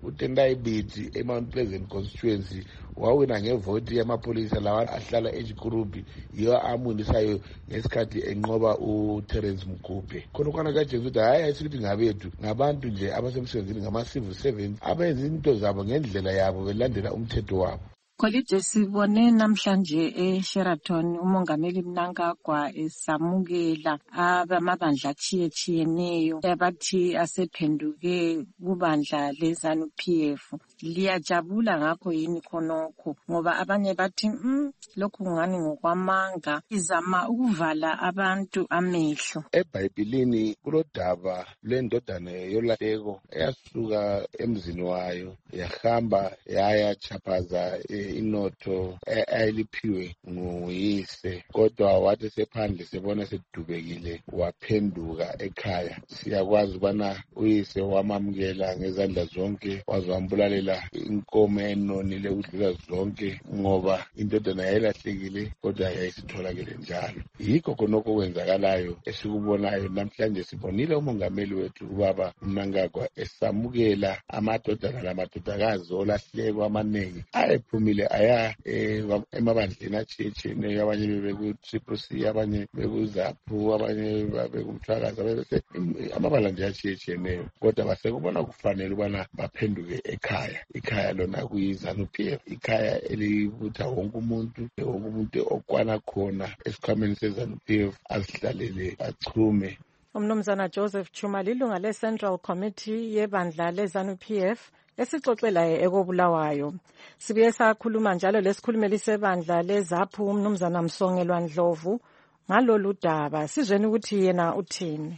uTendai Biti eMount Pleasant constituency wawina ngevoti yamapholisa lawa ahlala eChikurubi yiyo amunisayo ngesikhathi enqoba uTerence Mgubhe. Khonokwana kaJesu ukuthi hayi ayisithi ngabethu ngabantu nje abasemsebenzini ngama-civil servants abenza into zabo ngendlela yabo belandela umthetho wabo. Kolide sibone namhlanje eSheraton umongameli Mnangagwa esamukela abamabandla achiyechiyeneyo abathi asephenduke kubandla leZANU P F. Liyajabula ngakho yini khonokho ngoba abanye bathi mm, lokhu ngani ngokwamanga izama ukuvala abantu amehlo. EBhayibhelini kulodaba lwendodana yolahleko eyasuka emzini wayo yahamba yaya chaphaza inotho ayiliphiwe nguyise, kodwa wathi sephandle sebona sedubekile waphenduka ekhaya. Siyakwazi ubana uyise wamamukela ngezandla zonke wazambulalela inkomo enonile ukudlula zonke ngoba indodana yayilahlekile kodwa yayisitholakele njalo. Yikho khonokho kwenzakalayo esikubonayo namhlanje. Sibonile umongameli wethu ubaba Mnangagwa esamukela amadodana lamadodakazi olahleko amaningi ayephumile aya emabandleni achiyechiyeneyo, abanye bebeku-Triple C, abanye beku-ZAPU, abanye bekumthwakazi, bese amabandla nje achiyechiyeneyo, kodwa basekubona kufanele ubana baphenduke ekhaya. Ikhaya lona kuyiZANU P F, ikhaya elibutha wonke umuntu, wonke umuntu okwana khona esikhwameni seZANU P F azihlalele achume. Umnumzana Joseph Chuma lilunga le-Central Committee yebandla leZANU P F esixoxelayo ekobulawayo. Sibuye sakhuluma njalo lesikhulumeli sebandla leZAPU umnumzana Msongelwa Ndlovu ngalolu daba. Sizweni ukuthi yena uthini.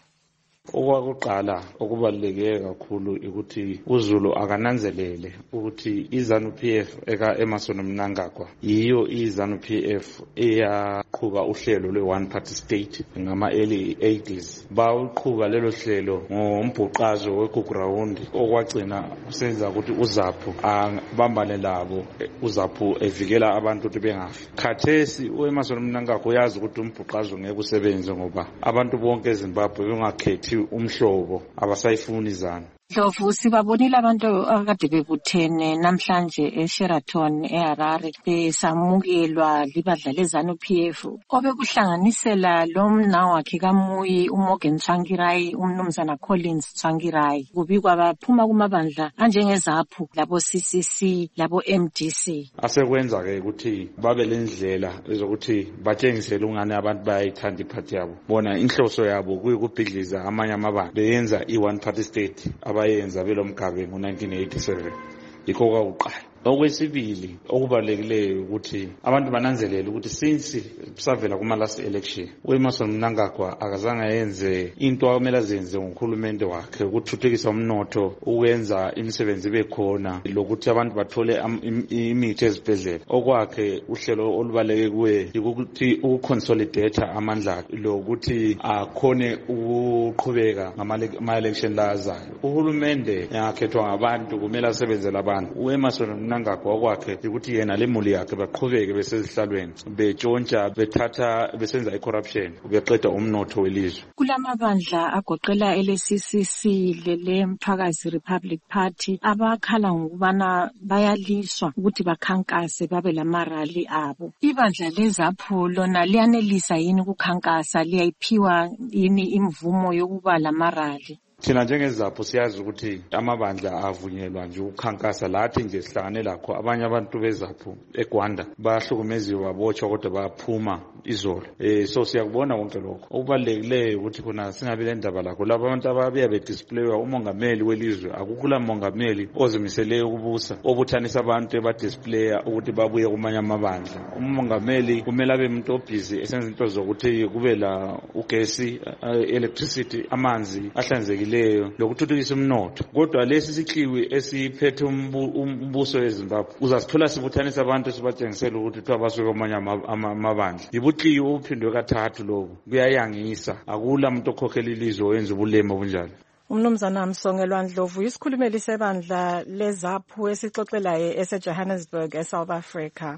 Okwakuqala okubaluleke kakhulu ukuthi uZulu akananzelele ukuthi iZANU P F eka Emmerson Mnangagwa yiyo iZANU P F eyaqhuba uhlelo lwe-one party state ngama-early eighties. Bawuqhuba lelo hlelo ngombhuqazo weGugurawundi okwagcina kusenza ukuthi uZAPU abambane labo, uZAPU evikela abantu ukuthi bengafi. Khathesi uEmmerson Mnangagwa uyazi ukuthi umbhuqazo ngeke usebenze ngoba abantu bonke eZimbabwe bengakhethi umhlobo abasayifuni iZANU. Ndlovu, sibabonile abantu akade bebuthene namhlanje eSheraton eHarare besamukelwa libandla leZANU P F obekuhlanganisela lo mnawakhe kaMuyi uMorgan Tsvangirai, umnumzana Collins Tsvangirai. Kubikwa baphuma kumabandla anjengeZAPU, labo C C C, labo M D C. Asekwenza ke ukuthi babe lendlela ezokuthi batshengisele ungane abantu bayayithanda iphathi yabo. Bona inhloso yabo kuyikubhidliza amanye amabandla beyenza i-one party state abayenza belomgabe ngo-nineteen eighty-seven. Yikho kwakuqala. Okwesibili okubalulekileyo ukuthi abantu bananzelele ukuthi since savela kuma last election uEmmerson Mnangagwa akazange yenze into akumele azenze ngokhulumente wakhe ukuthuthukisa umnotho, ukwenza imisebenzi bekhona, lokuthi abantu bathole imithi ezibhedlela. Okwakhe uhlelo olubaleke kuye ukuthi ukuconsolidate amandla lokuthi akhone ukuqhubeka ngama-election lazayo. Uhulumende yakhethwa ngabantu, kumele asebenzele abantu. uEmmerson Mnangagwa kwakhe ukuthi yena lemuli yakhe baqhubeke besezihlalweni betshontsha bethatha besenza icorruption beqeda umnotho welizwe. Kulamabandla agoqela ele-C C C lele Mthwakazi Republic Party abakhala ngokubana bayaliswa ukuthi bakhankase babe lamarali abo. Ibandla leZAPU lona liyanelisa yini ukukhankasa, liyayiphiwa yini imvumo yokuba lamarali? Thina njengeZAPU siyazi ukuthi amabandla avunyelwa nje ukukhankasa lathi nje sihlangane lakho. Abanye abantu beZAPU eGwanda bahlukumeziwe babotshwa kodwa baphuma izolo. Eh so siyakubona konke lokho. Okubalekile ukuthi khona singabe le ndaba lakho labo abantu ababiya bedisplayiwa umongameli welizwe. Akukula mongameli ozimisele ukubusa obuthanisa abantu ebadisplaya ukuthi babuye kumanye amabandla. Umongameli kumele abe umuntu obusy esenza into zokuthi kube la ugesi, electricity, amanzi ahlanzekile lokuthuthukisa umnotho. Kodwa lesi sikhiwi esiphethe umbuso weZimbabwe uzasithola sibuthanisa abantu sibatshengisela ukuthi twabasuka amanye amabandla. Ibuthiyo uphindwe kathathu lokho kuyayangisa. Akula umuntu okhokhela ilizwe wenza ubulema obunjalo. Umnumzana Msongelwa Ndlovu isikhulumeli sebandla leZAPU esixoxelayo eseJohannesburg eSouth Africa.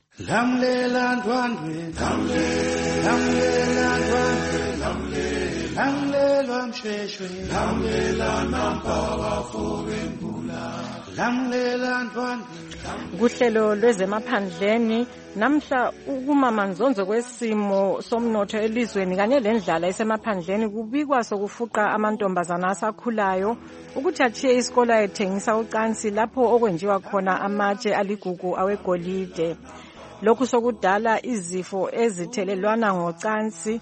Lamlela ndwandwe, lamlela ndwandwe, lamlela Lamlela mshweshwe, lamlela nampaka fobengula, lamlela ntwande. Kuhlelo lwezemaphandleni namhla ukumama nzonzo kwesimo somnotho elizweni kanye lendlala esemaphandleni kubikwa sokufuqa amantombazana asakhulayo ukuthi achiye isikole ayethengisa ucansi lapho okwenziwa khona amatshe aligugu awegolide. Lokhu sokudala izifo ezithelelwana ngocansi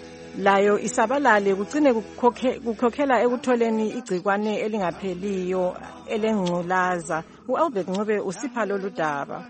layo isabalale kugcine kukhokhela ekutholeni igcikwane elingapheliyo elengculaza. U-Albert Ncube usipha lolu daba.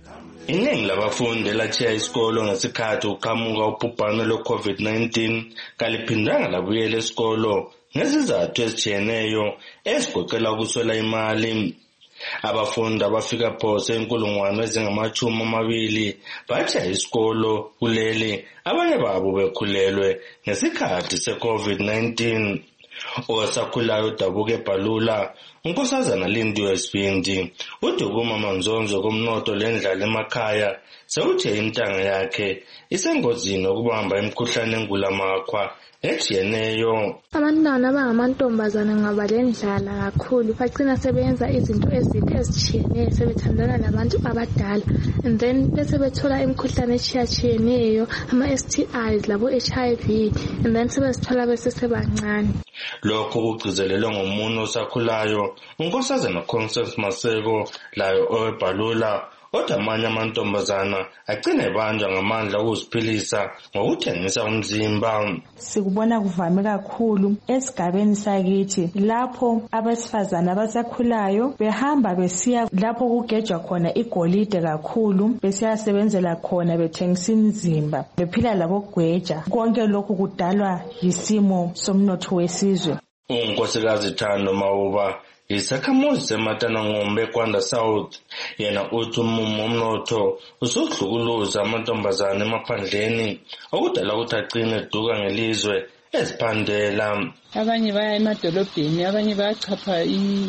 Iningi labafundi elachiya isikolo ngesikhathi uqhamuka ubhubhane lwe-COVID nineteen kaliphindanga labuyela esikolo ngezizathu ezitshiyeneyo ezigoqela ukuswela imali. Abafundi abafika phose inkulungwane ezingamachumi amabili bachiya isikolo kuleli, abanye babo bekhulelwe ngesikhathi se-COVID nineteen. Osakhulayo uDabuke Bhalula, unkosazana Lindiwe Sibindi, uthi kumama Nzonzo komnotho lendlala emakhaya sewuthe intanga yakhe isengozini ukubamba imikhuhlane engulamakhwa ejiyeneyo. Abantwana abangamantombazana ngaba lendlala kakhulu bagcina sebenza izinto ezinto ezitshiyeneyo sebethandana labantu abadala, and then bese bethola imikhuhlane etshiyatshiyeneyo ama-S T Is labo H I V, and then sebezithola besesebancane. Lokho kugcizelelwe ngomunye osakhulayo unkosazana Constance Maseko layo owebhalula. Othi amanye amantombazana agcine banjwa ngamandla okuziphilisa ngokuthengisa umzimba. Sikubona kuvame kakhulu esigabeni sakithi lapho abesifazana abasakhulayo behamba besiya lapho kugejwa khona igolide kakhulu, besiyasebenzela khona bethengisa imizimba bephila labo gweja. Konke lokhu kudalwa yisimo somnotho wesizwe. Unkosikazi Thando Mawuba isakhamuzi seMatana Ngombe eGwanda South, yena uthi umumo omnotho usuhlukuluza amantombazane emaphandleni okudala ukuthi agcine eduka ngelizwe eziphandela. Abanye baya emadolobheni, abanye bayachapha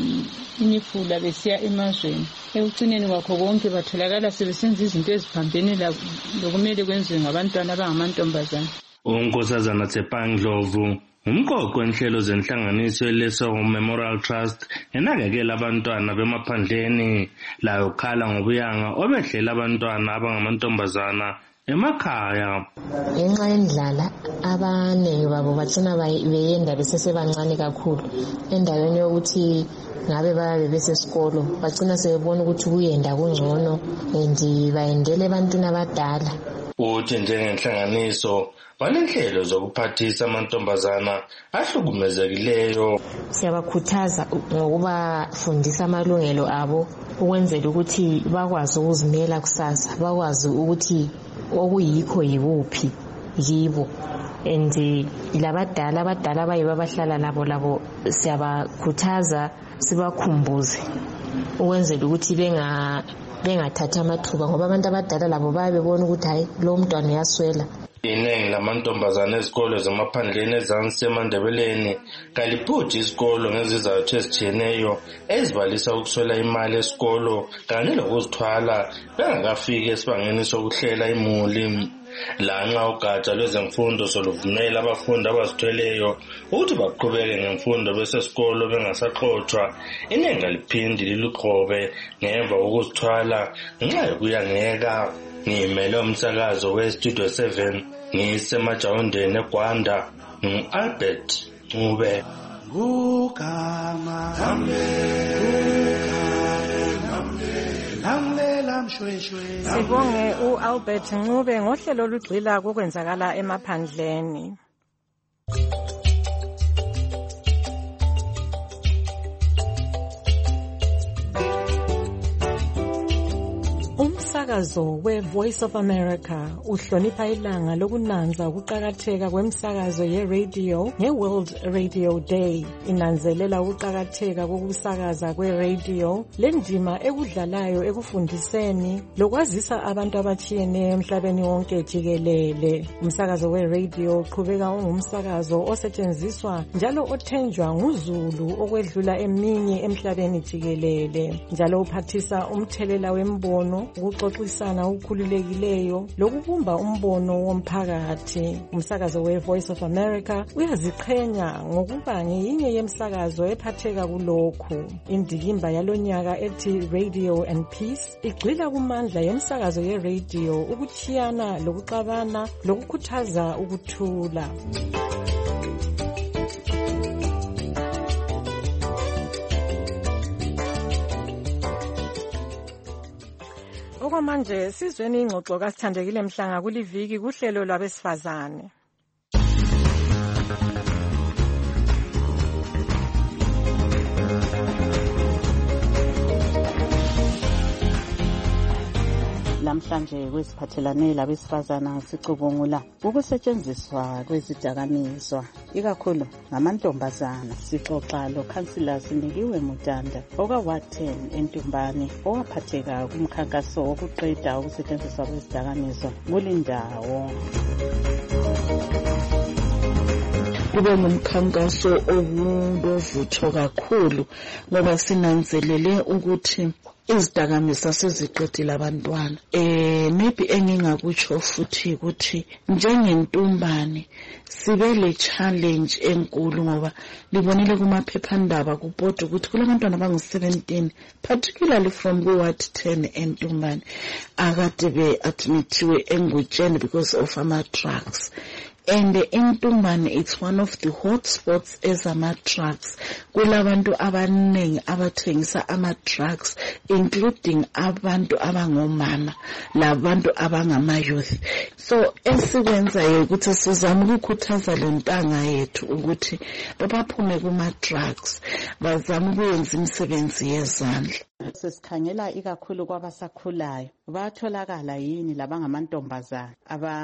imifula besiya emazweni. Ekugcineni kwakho konke batholakala sebesenza izinto eziphambene lokumele kwenziwe ngabantwana abangamantombazane. Unkosazana Tsepangdlovu umqoqo wenhlelo zenhlanganiso yeLeso Memorial Trust enakekela abantwana bemaphandleni layo khala ngobuyanga obehlela abantwana abangamantombazana emakhaya. Ngenxa yendlala abaningi babo bagcina beyenda besesebancane kakhulu, endaweni yokuthi ngabe babe besesikolo bagcina sebebona ukuthi kuyenda kungcono endi bayendele abantwana abadala. Uthi njengenhlanganiso banenhlelo zokuphathisa amantombazana ahlukumezekileyo. Siyabakhuthaza ngokubafundisa amalungelo abo ukwenzela ukuthi bakwazi ukuzimela kusasa, bakwazi ukuthi okuyikho yikuphi yibo. And labadala abadala bayibo abahlala labo labo siyabakhuthaza sibakhumbuze ukwenzela ukuthi benga bengathatha amathuba ngoba abantu abadala labo bayabebona ukuthi hayi lo mntwana uyaswela. Iningi lamantombazane ezikolo zemaphandleni ezansi eMandebeleni kaliphuthi isikolo ngezizathu ezitshiyeneyo ezibalisa ukuswela imali esikolo kanye lokuzithwala bengakafiki esibangeni sokuhlela imuli. Lanxa ugatsha lwezemfundo soluvumela abafundi abazithweleyo ukuthi baqhubeke ngemfundo besesikolo bengasaxothwa, iningi aliphindi liluqhobe ngemva kokuzithwala ngenxa yokuyangeka. Ngimele umsakazo we-Studio seven ngisemajawundeni eGwanda, ngu-Albert Ncube. Gugama lamlela mshweshwe. Sibonge u-Albert Ncube ngohlelo olugxila kokwenzakala emaphandleni. Umsakazo we-Voice of America uhlonipha ilanga lokunanza ukuqakatheka kwemsakazo ye-radio nge-World Radio Day. Inanzelela ukuqakatheka kokusakaza kwe-radio lendima ekudlalayo ekufundiseni lokwazisa abantu abatshiyeneyo emhlabeni wonke jikelele. Umsakazo we-radio uqhubeka ungumsakazo osetshenziswa njalo othenjwa nguzulu okwedlula eminye emhlabeni jikelele, njalo uphathisa umthelela wembono ukuxoxa ukuxoxisana okukhululekileyo lokubumba umbono womphakathi. Umsakazo we-Voice of America uyaziqhenya ngokuba ngeyinye yemsakazo ephatheka kulokhu. Indikimba yalonyaka ethi Radio and Peace igxila kumandla yemsakazo ye-radio ukuchiyana lokuxabana lokukhuthaza ukuthula. Okwamanje sizweni ingxoxo kasithandekile Mhlanga kuliviki kuhlelo lwabesifazane. Namhlanje kwesiphathelane labesifazana sicubungula ukusetshenziswa kwezidakamizwa ikakhulu ngamantombazana. Sixoxa lo-Councillor Sinikiwe Mutanda oka-Ward ten eNtumbane owaphatheka kumkhankaso wokuqeda ukusetshenziswa kwezidakamizwa kulindawo. Kube ngumkhankaso obuvutho kakhulu ngoba sinanzelele ukuthi izidakamizwa seziqedile abantwana. Eh maybe engingakutsho futhi ukuthi njengentumbane sibe le challenge enkulu ngoba libonile kumaphephandaba kubhoda ukuthi kulabantwana abangu seventeen particularly from Ward ten eNtumbane akade be admittiwe engutsheni because of ama drugs. And in Tumbane, it's one of the hot spots as ama drugs. Kulabantu abanengi abathengisa ama drugs, including abantu abangomama, labantu abangama youth. So esikwenzayo ukuthi sizama ukukhuthaza lentanga yethu ukuthi babaphume kuma drugs, bazama ukwenza imisebenzi yezandla. Sesikhangela ikakhulu kwabasakhulayo. Batholakala yini labangamantombazana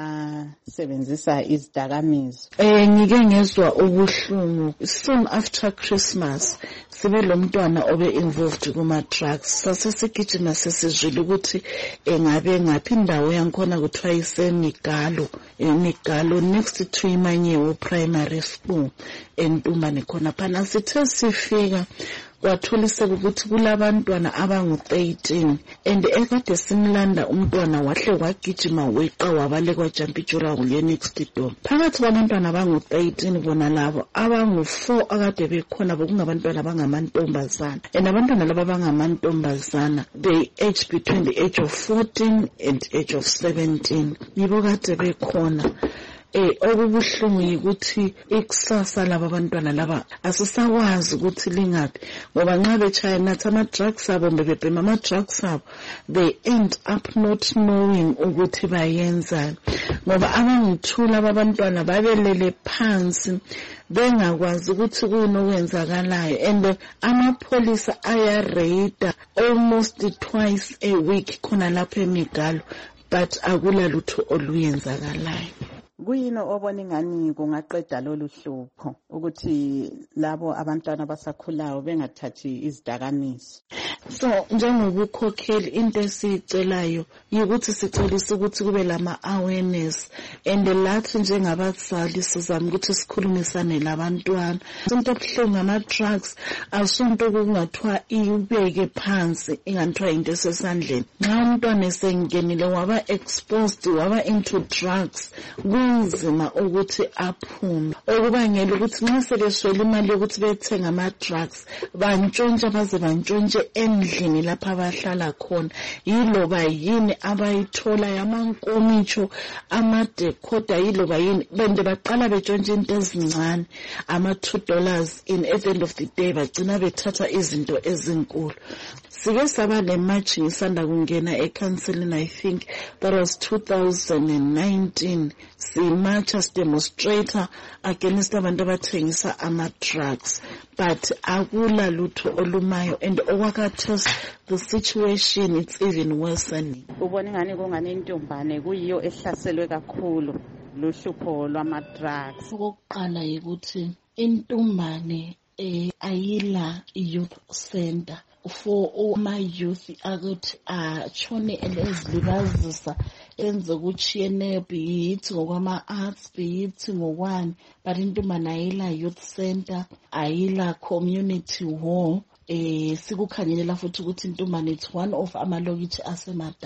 abasebenzisa izidakamizwa? Eh ngike ngezwa ubuhlungu soon after Christmas sibe lo mntwana obe involved kuma drugs. Sasesigijima sesizwile ukuthi engabe ngaphi indawo yankhona kuthiwa isemigalo emigalo next to Imanyewo Primary School eNtumbane khona phana. Sithe sifika kwatholiseka ukuthi kulabantwana abangu thirteen and ekade simlanda umntwana wahle wagijima weqa wabale kwa Jampijura kuye next door. Phakathi kwabantwana abangu thirteen bona labo abangu four akade bekhona bokungabantwana abangamantombazana, and abantwana laba abangamantombazana they age between the age of fourteen and age of seventeen. Yibo kade bekhona. Eh okubuhlungu ukuthi ikusasa laba abantwana laba asisakwazi ukuthi lingaphi ngoba nxa bechaya nathi ama drugs abo bebebhema ama drugs abo they end up not knowing ukuthi bayenza ngoba abangithula abantwana babelele phansi bengakwazi ukuthi kunokwenzakalayo, and amapolisa ayareyida almost twice a week khona lapha eMigalo, but akula lutho oluyenzakalayo. Kuyini obona ingani kungaqeda lolu hlupho ukuthi labo abantwana abasakhulayo bengathathi izidakamizwa? So njengobukhokheli into esicelayo ukuthi sicelise ukuthi kube lama awareness, and lathi njengabazali sizama ukuthi sikhulumisane labantwana. Into ebuhlungu ngama drugs asonto kungathiwa ibeke phansi ingathiwa into esesandleni. Nxa umntwana esengenile waba exposed waba into drugs kunzima ukuthi aphume, okubangela ukuthi nxa sebeswela imali yokuthi bethenga ama drugs bantshontshe baze bantshontshe endlini lapha abahlala khona. Yiloba yini abayithola yamankomitsho amadecoder yiloba yini bende baqala betshontshe into ezincane ama two dollars in at the end of the day bagcina bethatha izinto ezinkulu. Sike saba le march ngisanda kungena eCouncil, I think that was two thousand nineteen. Si march as demonstrator against abantu abathengisa ama drugs, but akula lutho olumayo, and okwakathos the situation it's even worsening. Ubona ngani kungani intombane kuyiyo ehlaselwe kakhulu luhlupho lwama drugs? Okokuqala ukuthi intombane eh ayila youth center for my youth akuthi achone ezilibazisa enze kuchiyene beyithi ngokwama arts beyithi ngokwani, but intombane ayila youth center ayila community hall. Eh sikukhanyelela futhi ukuthi intombane it's one of amalokitshi asemadala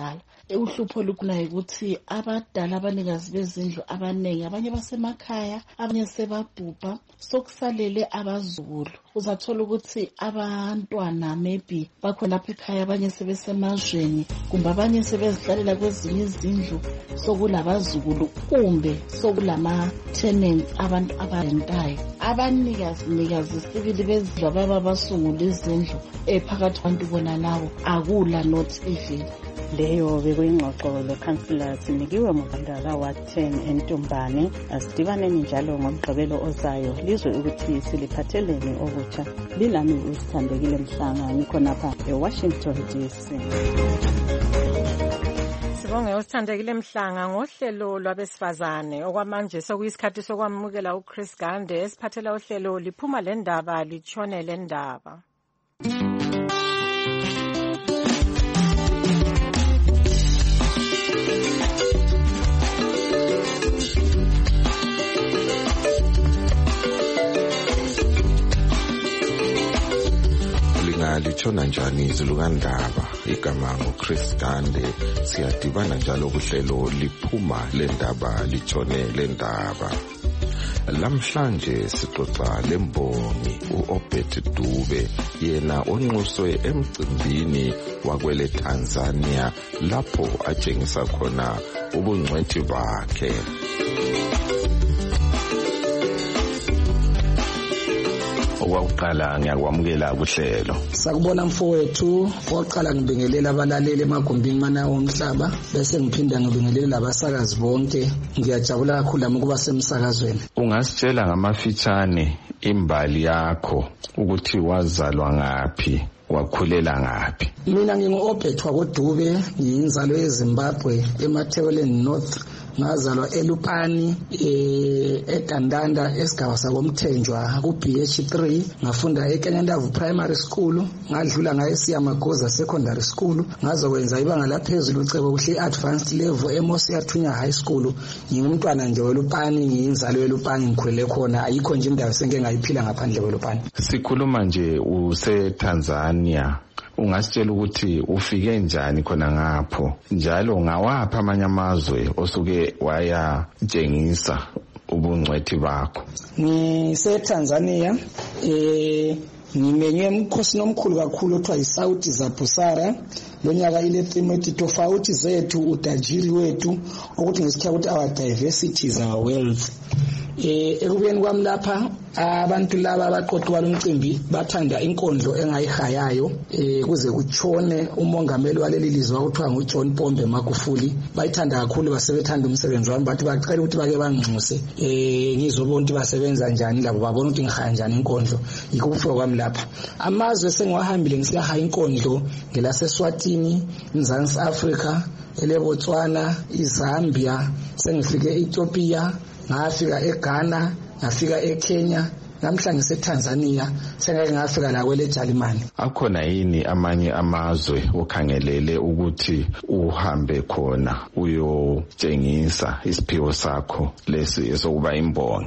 uhlupho lukunayo ukuthi abadala abanikazi bezindlu abaningi abanye basemakhaya abanye sebabhubha sokusalele abazukulu. Uzathola ukuthi abantwana maybe bakhona lapha ekhaya abanye sebesemazweni kumbe abanye sebezihlalela kwezinye izindlu sokulabazukulu kumbe sokulama tenants abantu abarentayo. Abanikazi nikazi sibili bezindlu ababa basungula izindlu ephakathi kwabantu bona nawo akula not even. Leyo bekuyingxoxo lo-councillor sinikiwe muvandala wa ten eNtumbane. Asidibaneni njalo ngomgqibelo ozayo lizwe ukuthi siliphatheleni okutsha. Bilami usithandekile Mhlanga ngikhonapha eWashington D C. Sibonge usithandekile Mhlanga ngohlelo lwabesifazane okwamanje sokuyisikhathi sokwamukela uChris Gande esiphathela uhlelo liphuma le ndaba litshone le ndaba. Litshona njani izulu kandaba igama ngoChris Gande siyadibana njalo kuhlelo liphuma le ndaba litshone le ndaba. Lamhlanje sixoxa lembongi uObed Dube yena onxuswe emcimbini wakwele Tanzania lapho atshengisa khona ubungcwethi bakhe. Okwaqala ngiyakwamukela kuhlelo. Sakubona mfowethu, oqala ngibingelela abalaleli emagumbini mana womhlaba bese ngiphinda ngibingelela labasakazi bonke. Ngiyajabula kakhulu lami kuba semsakazweni. Ungasitshela ngamafitshane imbali yakho ukuthi wazalwa ngapi, wakhulela ngapi? Mina ngingu-Obed Dube, ngiyinzalo yeZimbabwe eMatheweleni North. Ngazalwa eLupani eGandanda esigaba sakomthenjwa ku B H three. Ngafunda eKenyandavu Primary School, ngadlula ngaye eSiyamagoza Secondary School, ngazokwenza ibanga laphezulu ucebo kuhle advanced level eMosiyathunya High School. Ngingumntwana nje weLupani, ngiyinzalo yeLupani, ngikhulele khona, ayikho nje indawo senge ngayiphila ngaphandle kweLupani. Sikhuluma nje use Tanzania. Ungasitshela ukuthi ufike njani khona ngapho, njalo ngawapha amanye amazwe osuke waya tshengisa ubungcwethi bakho? Ngise Tanzania eh ngimenywe umkhosi nomkhulu kakhulu othiwa yiSouth Zabusara. Lonyaka ile theme ethi tofauti zethu utajiri wethu, ukuthi ngesikhathi ukuthi our diversity is our wealth. Eh ekubeni kwami lapha abantu laba abaqoqwa lomcimbi bathanda inkondlo engayihayayo eh kuze kuchone umongameli waleli lizwe okuthiwa nguJohn Pombe Magufuli. Bayithanda kakhulu, basebethanda umsebenzi wami, bathi bacela ukuthi bake banxuse eh ngizobona ukuthi basebenza njani labo, babona ukuthi ngihaya njani inkondlo. Yikufika kwami lapha. Amazwe sengiwahambile ngisiyahaya inkondlo ngelase Swatini, Mzansi Africa, eleBotswana, iZambia, sengifike eEthiopia, ngafika eGhana, ngafika eKenya, namhlanje seTanzania, sengake ngafika la kwele Jalimani. Akhona yini amanye amazwe ukhangelele ukuthi uhambe khona uyotshengisa isiphiwo sakho lesi esokuba imbongi?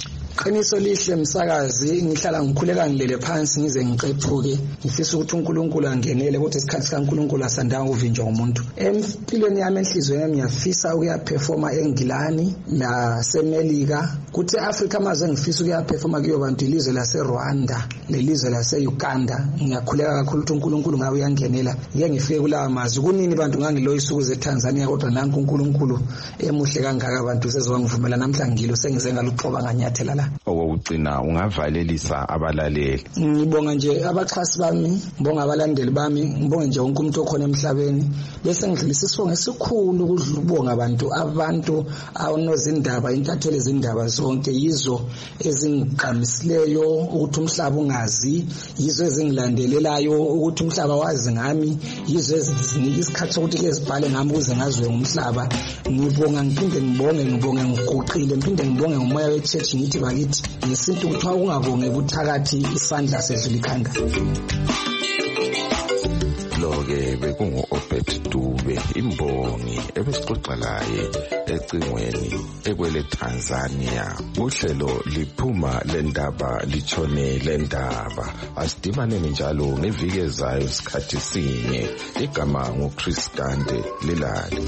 Qiniso lihle msakazi, ngihlala ngikhuleka ngilele phansi ngize ngiqephuke, ngifisa ukuthi uNkulunkulu angenele ukuthi isikhathi sikaNkulunkulu asandanga uvinjwa umuntu. Empilweni yami enhlizweni yami ngiyafisa ukuya performa eNgilani la seMelika, kuthi eAfrica amazwe ngifisa ukuya performa kuyo bantu ilizwe lase Rwanda, lelizwe lase Uganda. Ngiyakhuleka kakhulu ukuthi uNkulunkulu ngabe uyangenela. Ngeke ngifike kulawa mazwe. Kunini bantu ngangiloyisa ukuze eTanzania, kodwa nanku uNkulunkulu emuhle kangaka abantu sezowangivumela namhlanje ngilo sengize ngaluxoba nganyathela la. Okugcina ungavalelisa abalaleli. Ngibonga nje abaxhasi bami, ngibonga abalandeli bami, ngibonga nje wonke umuntu okhona emhlabeni. Bese ngidlulisa isibongo esikhulu ukudlubonga abantu abantu awunozindaba, intatheli ezindaba zonke yizo ezingiqamisileyo ukuthi umhlaba ungazi, yizo ezingilandelelayo ukuthi umhlaba wazi ngami, yizo ezinika isikhathi sokuthi ke zibhale ngami ukuze ngazwe ngumhlaba. Ngibonga ngiphinde ngibonge ngibonge ngiguqile ngiphinde ngibonge umoya wechurch ngithi bakithi ngesintu kuthiwa ungabonge buthakathi isandla sedlula ikhanda. Lo-ke bekungu-Obed Dube imbongi ebesixoxa laye ecingweni ekwele Tanzania. Uhlelo liphuma lendaba litshone lendaba. Asidibaneni njalo ngeviki ezayo isikhathi sinye. Igama nguChris Gande Lilali.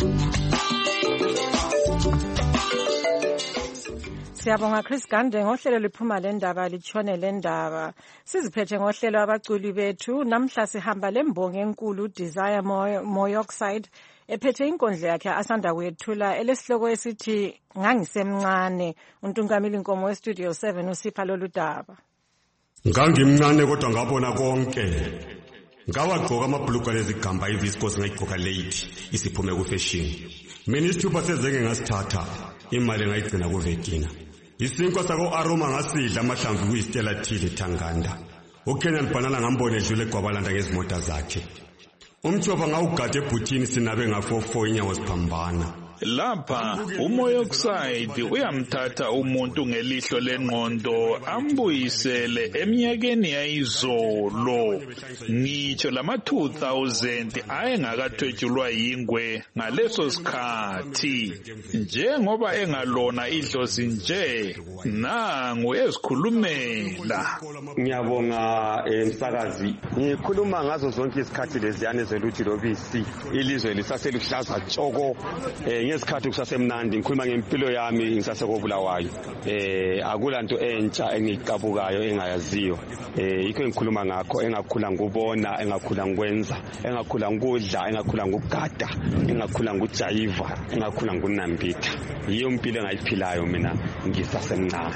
Siyabonga Chris Gande ngohlelo liphuma lendaba litshone lendaba. Siziphethe ngohlelo abaculi bethu. Namhla sihamba lembongi enkulu Desire Moyoxide ephethe inkondlo yakhe asanda kuyethula elesihloko esithi ngangisemncane. Untungameli Nkomo weStudio seven usipha lolu daba. Ngangimncane kodwa ngabona konke. Ngawagqoka amabhulukwa lezigamba iviscose ngayigqoka late isiphume ku fashion. Mina isithupha sezenge ngasithatha imali ngayigcina ku Vekina. Isinkwa sako Aroma ngasidla amahlamvu kuyistela thile Thanganda. UKenyan Banana ngambone edlule eGwabalanda ngezimota zakhe. Umthoba ngawugade ebhuthini sinabe nga-four four inyawo ziphambana. Lapha uMoyoxide uyamthatha umuntu ngelihlo lengqondo ambuyisele eminyakeni yayizolo. Ngitsho lama two thousand ayengakathwetshulwa yingwe ngaleso sikhathi. Njengoba engalona idlozi nje nangu ezikhulumela. Ngiyabonga emsakazi. Ngikhuluma ngazo zonke isikhathi leziyane zeluthi lobisi. Ilizwe lisaseluhlaza tshoko. Ngesikhathi kusasemnandi ngikhuluma ngempilo yami ngisasekobulawayo eh akulanto entsha engikabukayo engayaziyo eh yikho ngikhuluma ngakho engakhula ngubona engakhula ngikwenza engakhula ngudla engakhula ngugada engakhula ngujayiva engakhula ngunambitha yiyo impilo engayiphilayo mina ngisasemncane.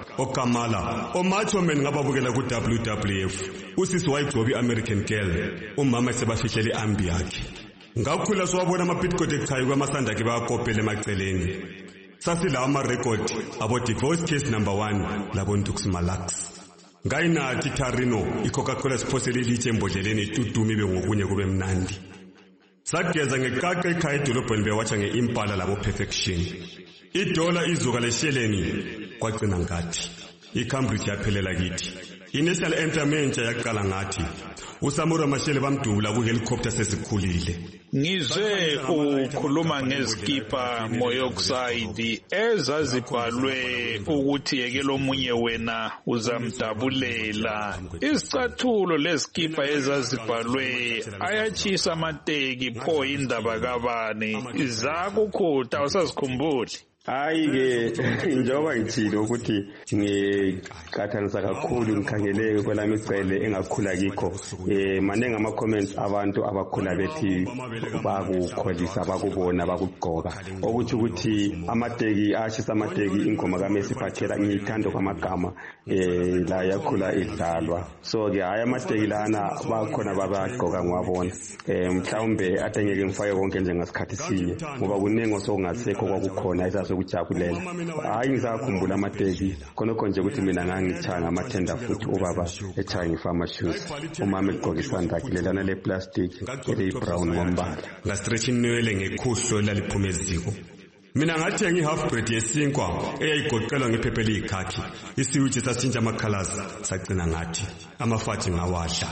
Okamala omacho men ngababukela ku W W F usisi wayigcobi American Girl umama sebafihlele ambi yakhe. Ngakhula siwabona amapitcode echayi kwamasanda ke bayakopela emaceleni. Sasila ama record abo divorce case number one labo Ntux Malax. Ngayinathi Tarino iCoca-Cola siphosele ilitshe embodleleni itutumi bengokunye kube mnandi. Sageza ngekaqe ekhaya edolobheni bewatsha ngeimpala labo Perfection. Idola izuka lesheleni kwagcina ngathi. ICambridge yaphelela kithi. INational Anthem entsha yaqala ngathi. Usamura Mashele bamdubula ku helicopter sesikhulile. Ngize ukhuluma ngezikipa Moyoxide ezazibhalwe ukuthi yekelo omunye wena uzamdabulela. Isicathulo lezikipa ezazibhalwe ayachisa amateki pho indaba kabani zakukhutha usazikhumbuli. Hayi ke njengoba ngithile ukuthi ngiqathanisa kakhulu ngikhangeleke kwelami icele engakhula kikho eh manenge ama comments abantu abakhula bethi bakukholisa bakubona bakugqoka ukuthi ukuthi amateki ashisa amateki ingoma kaMessi Phathela ngiyithanda kwamagama eh la yakhula idlalwa so ke haya amateki lana bakhona babagqoka ngwabona eh mhlawumbe atengeke ngifake konke njengasikhathi sinye ngoba kuningi osokungasekho kwakukhona sokujabulela hayi ngisakhumbula amateki khonokho nje ukuthi mina ngangithanga amathenda futhi ubaba ethanga ngifama shoes umama egqoka isandla kilelana le plastic ele brown ngombala nga stretch inwele ngekhuhlo laliphuma eziko. Mina ngathi ngi half breed yesinkwa eyayigoqelwa ngephephe likhakhi isiwuthi sasintsha ama colors sagcina ngathi amafathi ngawadla.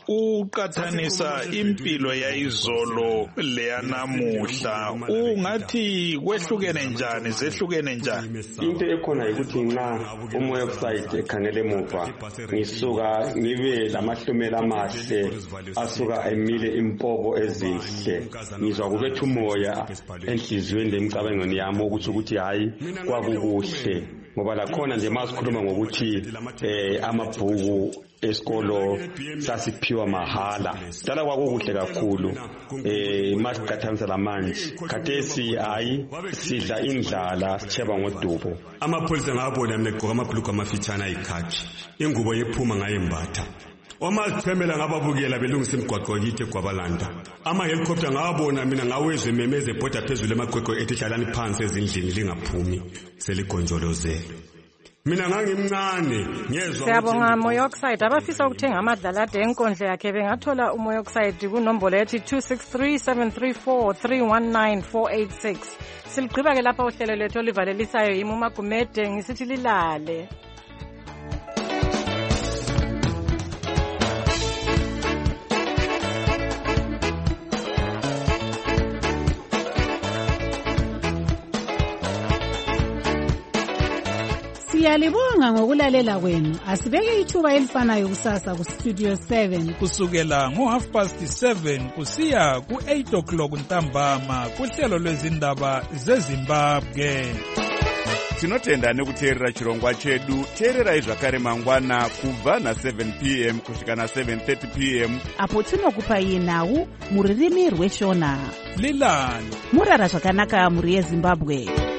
Uqathanisa impilo yayizolo leyanamuhla ungathi kwehlukene njani zehlukene njani? Into ekhona ukuthi nxa uMoyoxide ekhangele emuva ngisuka ngibe lamahlumela amahle asuka emile impobo ezinhle ngizwa kubetha umoya enhliziyweni lemicabangweni yami ukuthi ukuthi hayi kwakukuhle ngoba lakhona nje masikhuluma ngokuthi eh amabhuku esikolo sasiphiwa mahala dala kwakukuhle kakhulu eh masiqathanisa lamanje khathesi hayi sidla indlala sicheba ngodubo. Amapholisa ngabona mina egqoka amabhulukwe amafitshana ayikhakhi ingubo yephuma ngayembatha. Oma siphemela ngababukela belungisa imigwaqo yithi eGwabalanda. Ama helicopter ngabona mina ngawezwe memeze ebhoda phezulu emaqweqwe ethi hlalani phansi ezindlini lingaphumi seligonjolozele. Mina ngangimncane ngezwe. Siyabonga Moyoxide abafisa ukuthenga amadlalade enkondlo yakhe bengathola uMoyoxide kunombolo ethi two six three seven three four three one nine four eight six. Siligqiba ke lapha uhlelo lethu olivalelisayo yimi uMagumede ngisithi lilale. Siyalibonga ngokulalela kwenu. Asibeke ithuba elifanayo kusasa ku Studio seven kusukela ngo half past seven kusiya ku eight o'clock ntambama kuhlelo lwezindaba zeZimbabwe. Tinotenda nekuteerera chirongwa chedu. Teererai zvakare mangwana kubva na seven p m kusvika na seven thirty p m apo tinokupai nhau muririmi rweshona. Lilani murara zvakanaka muri yeZimbabwe.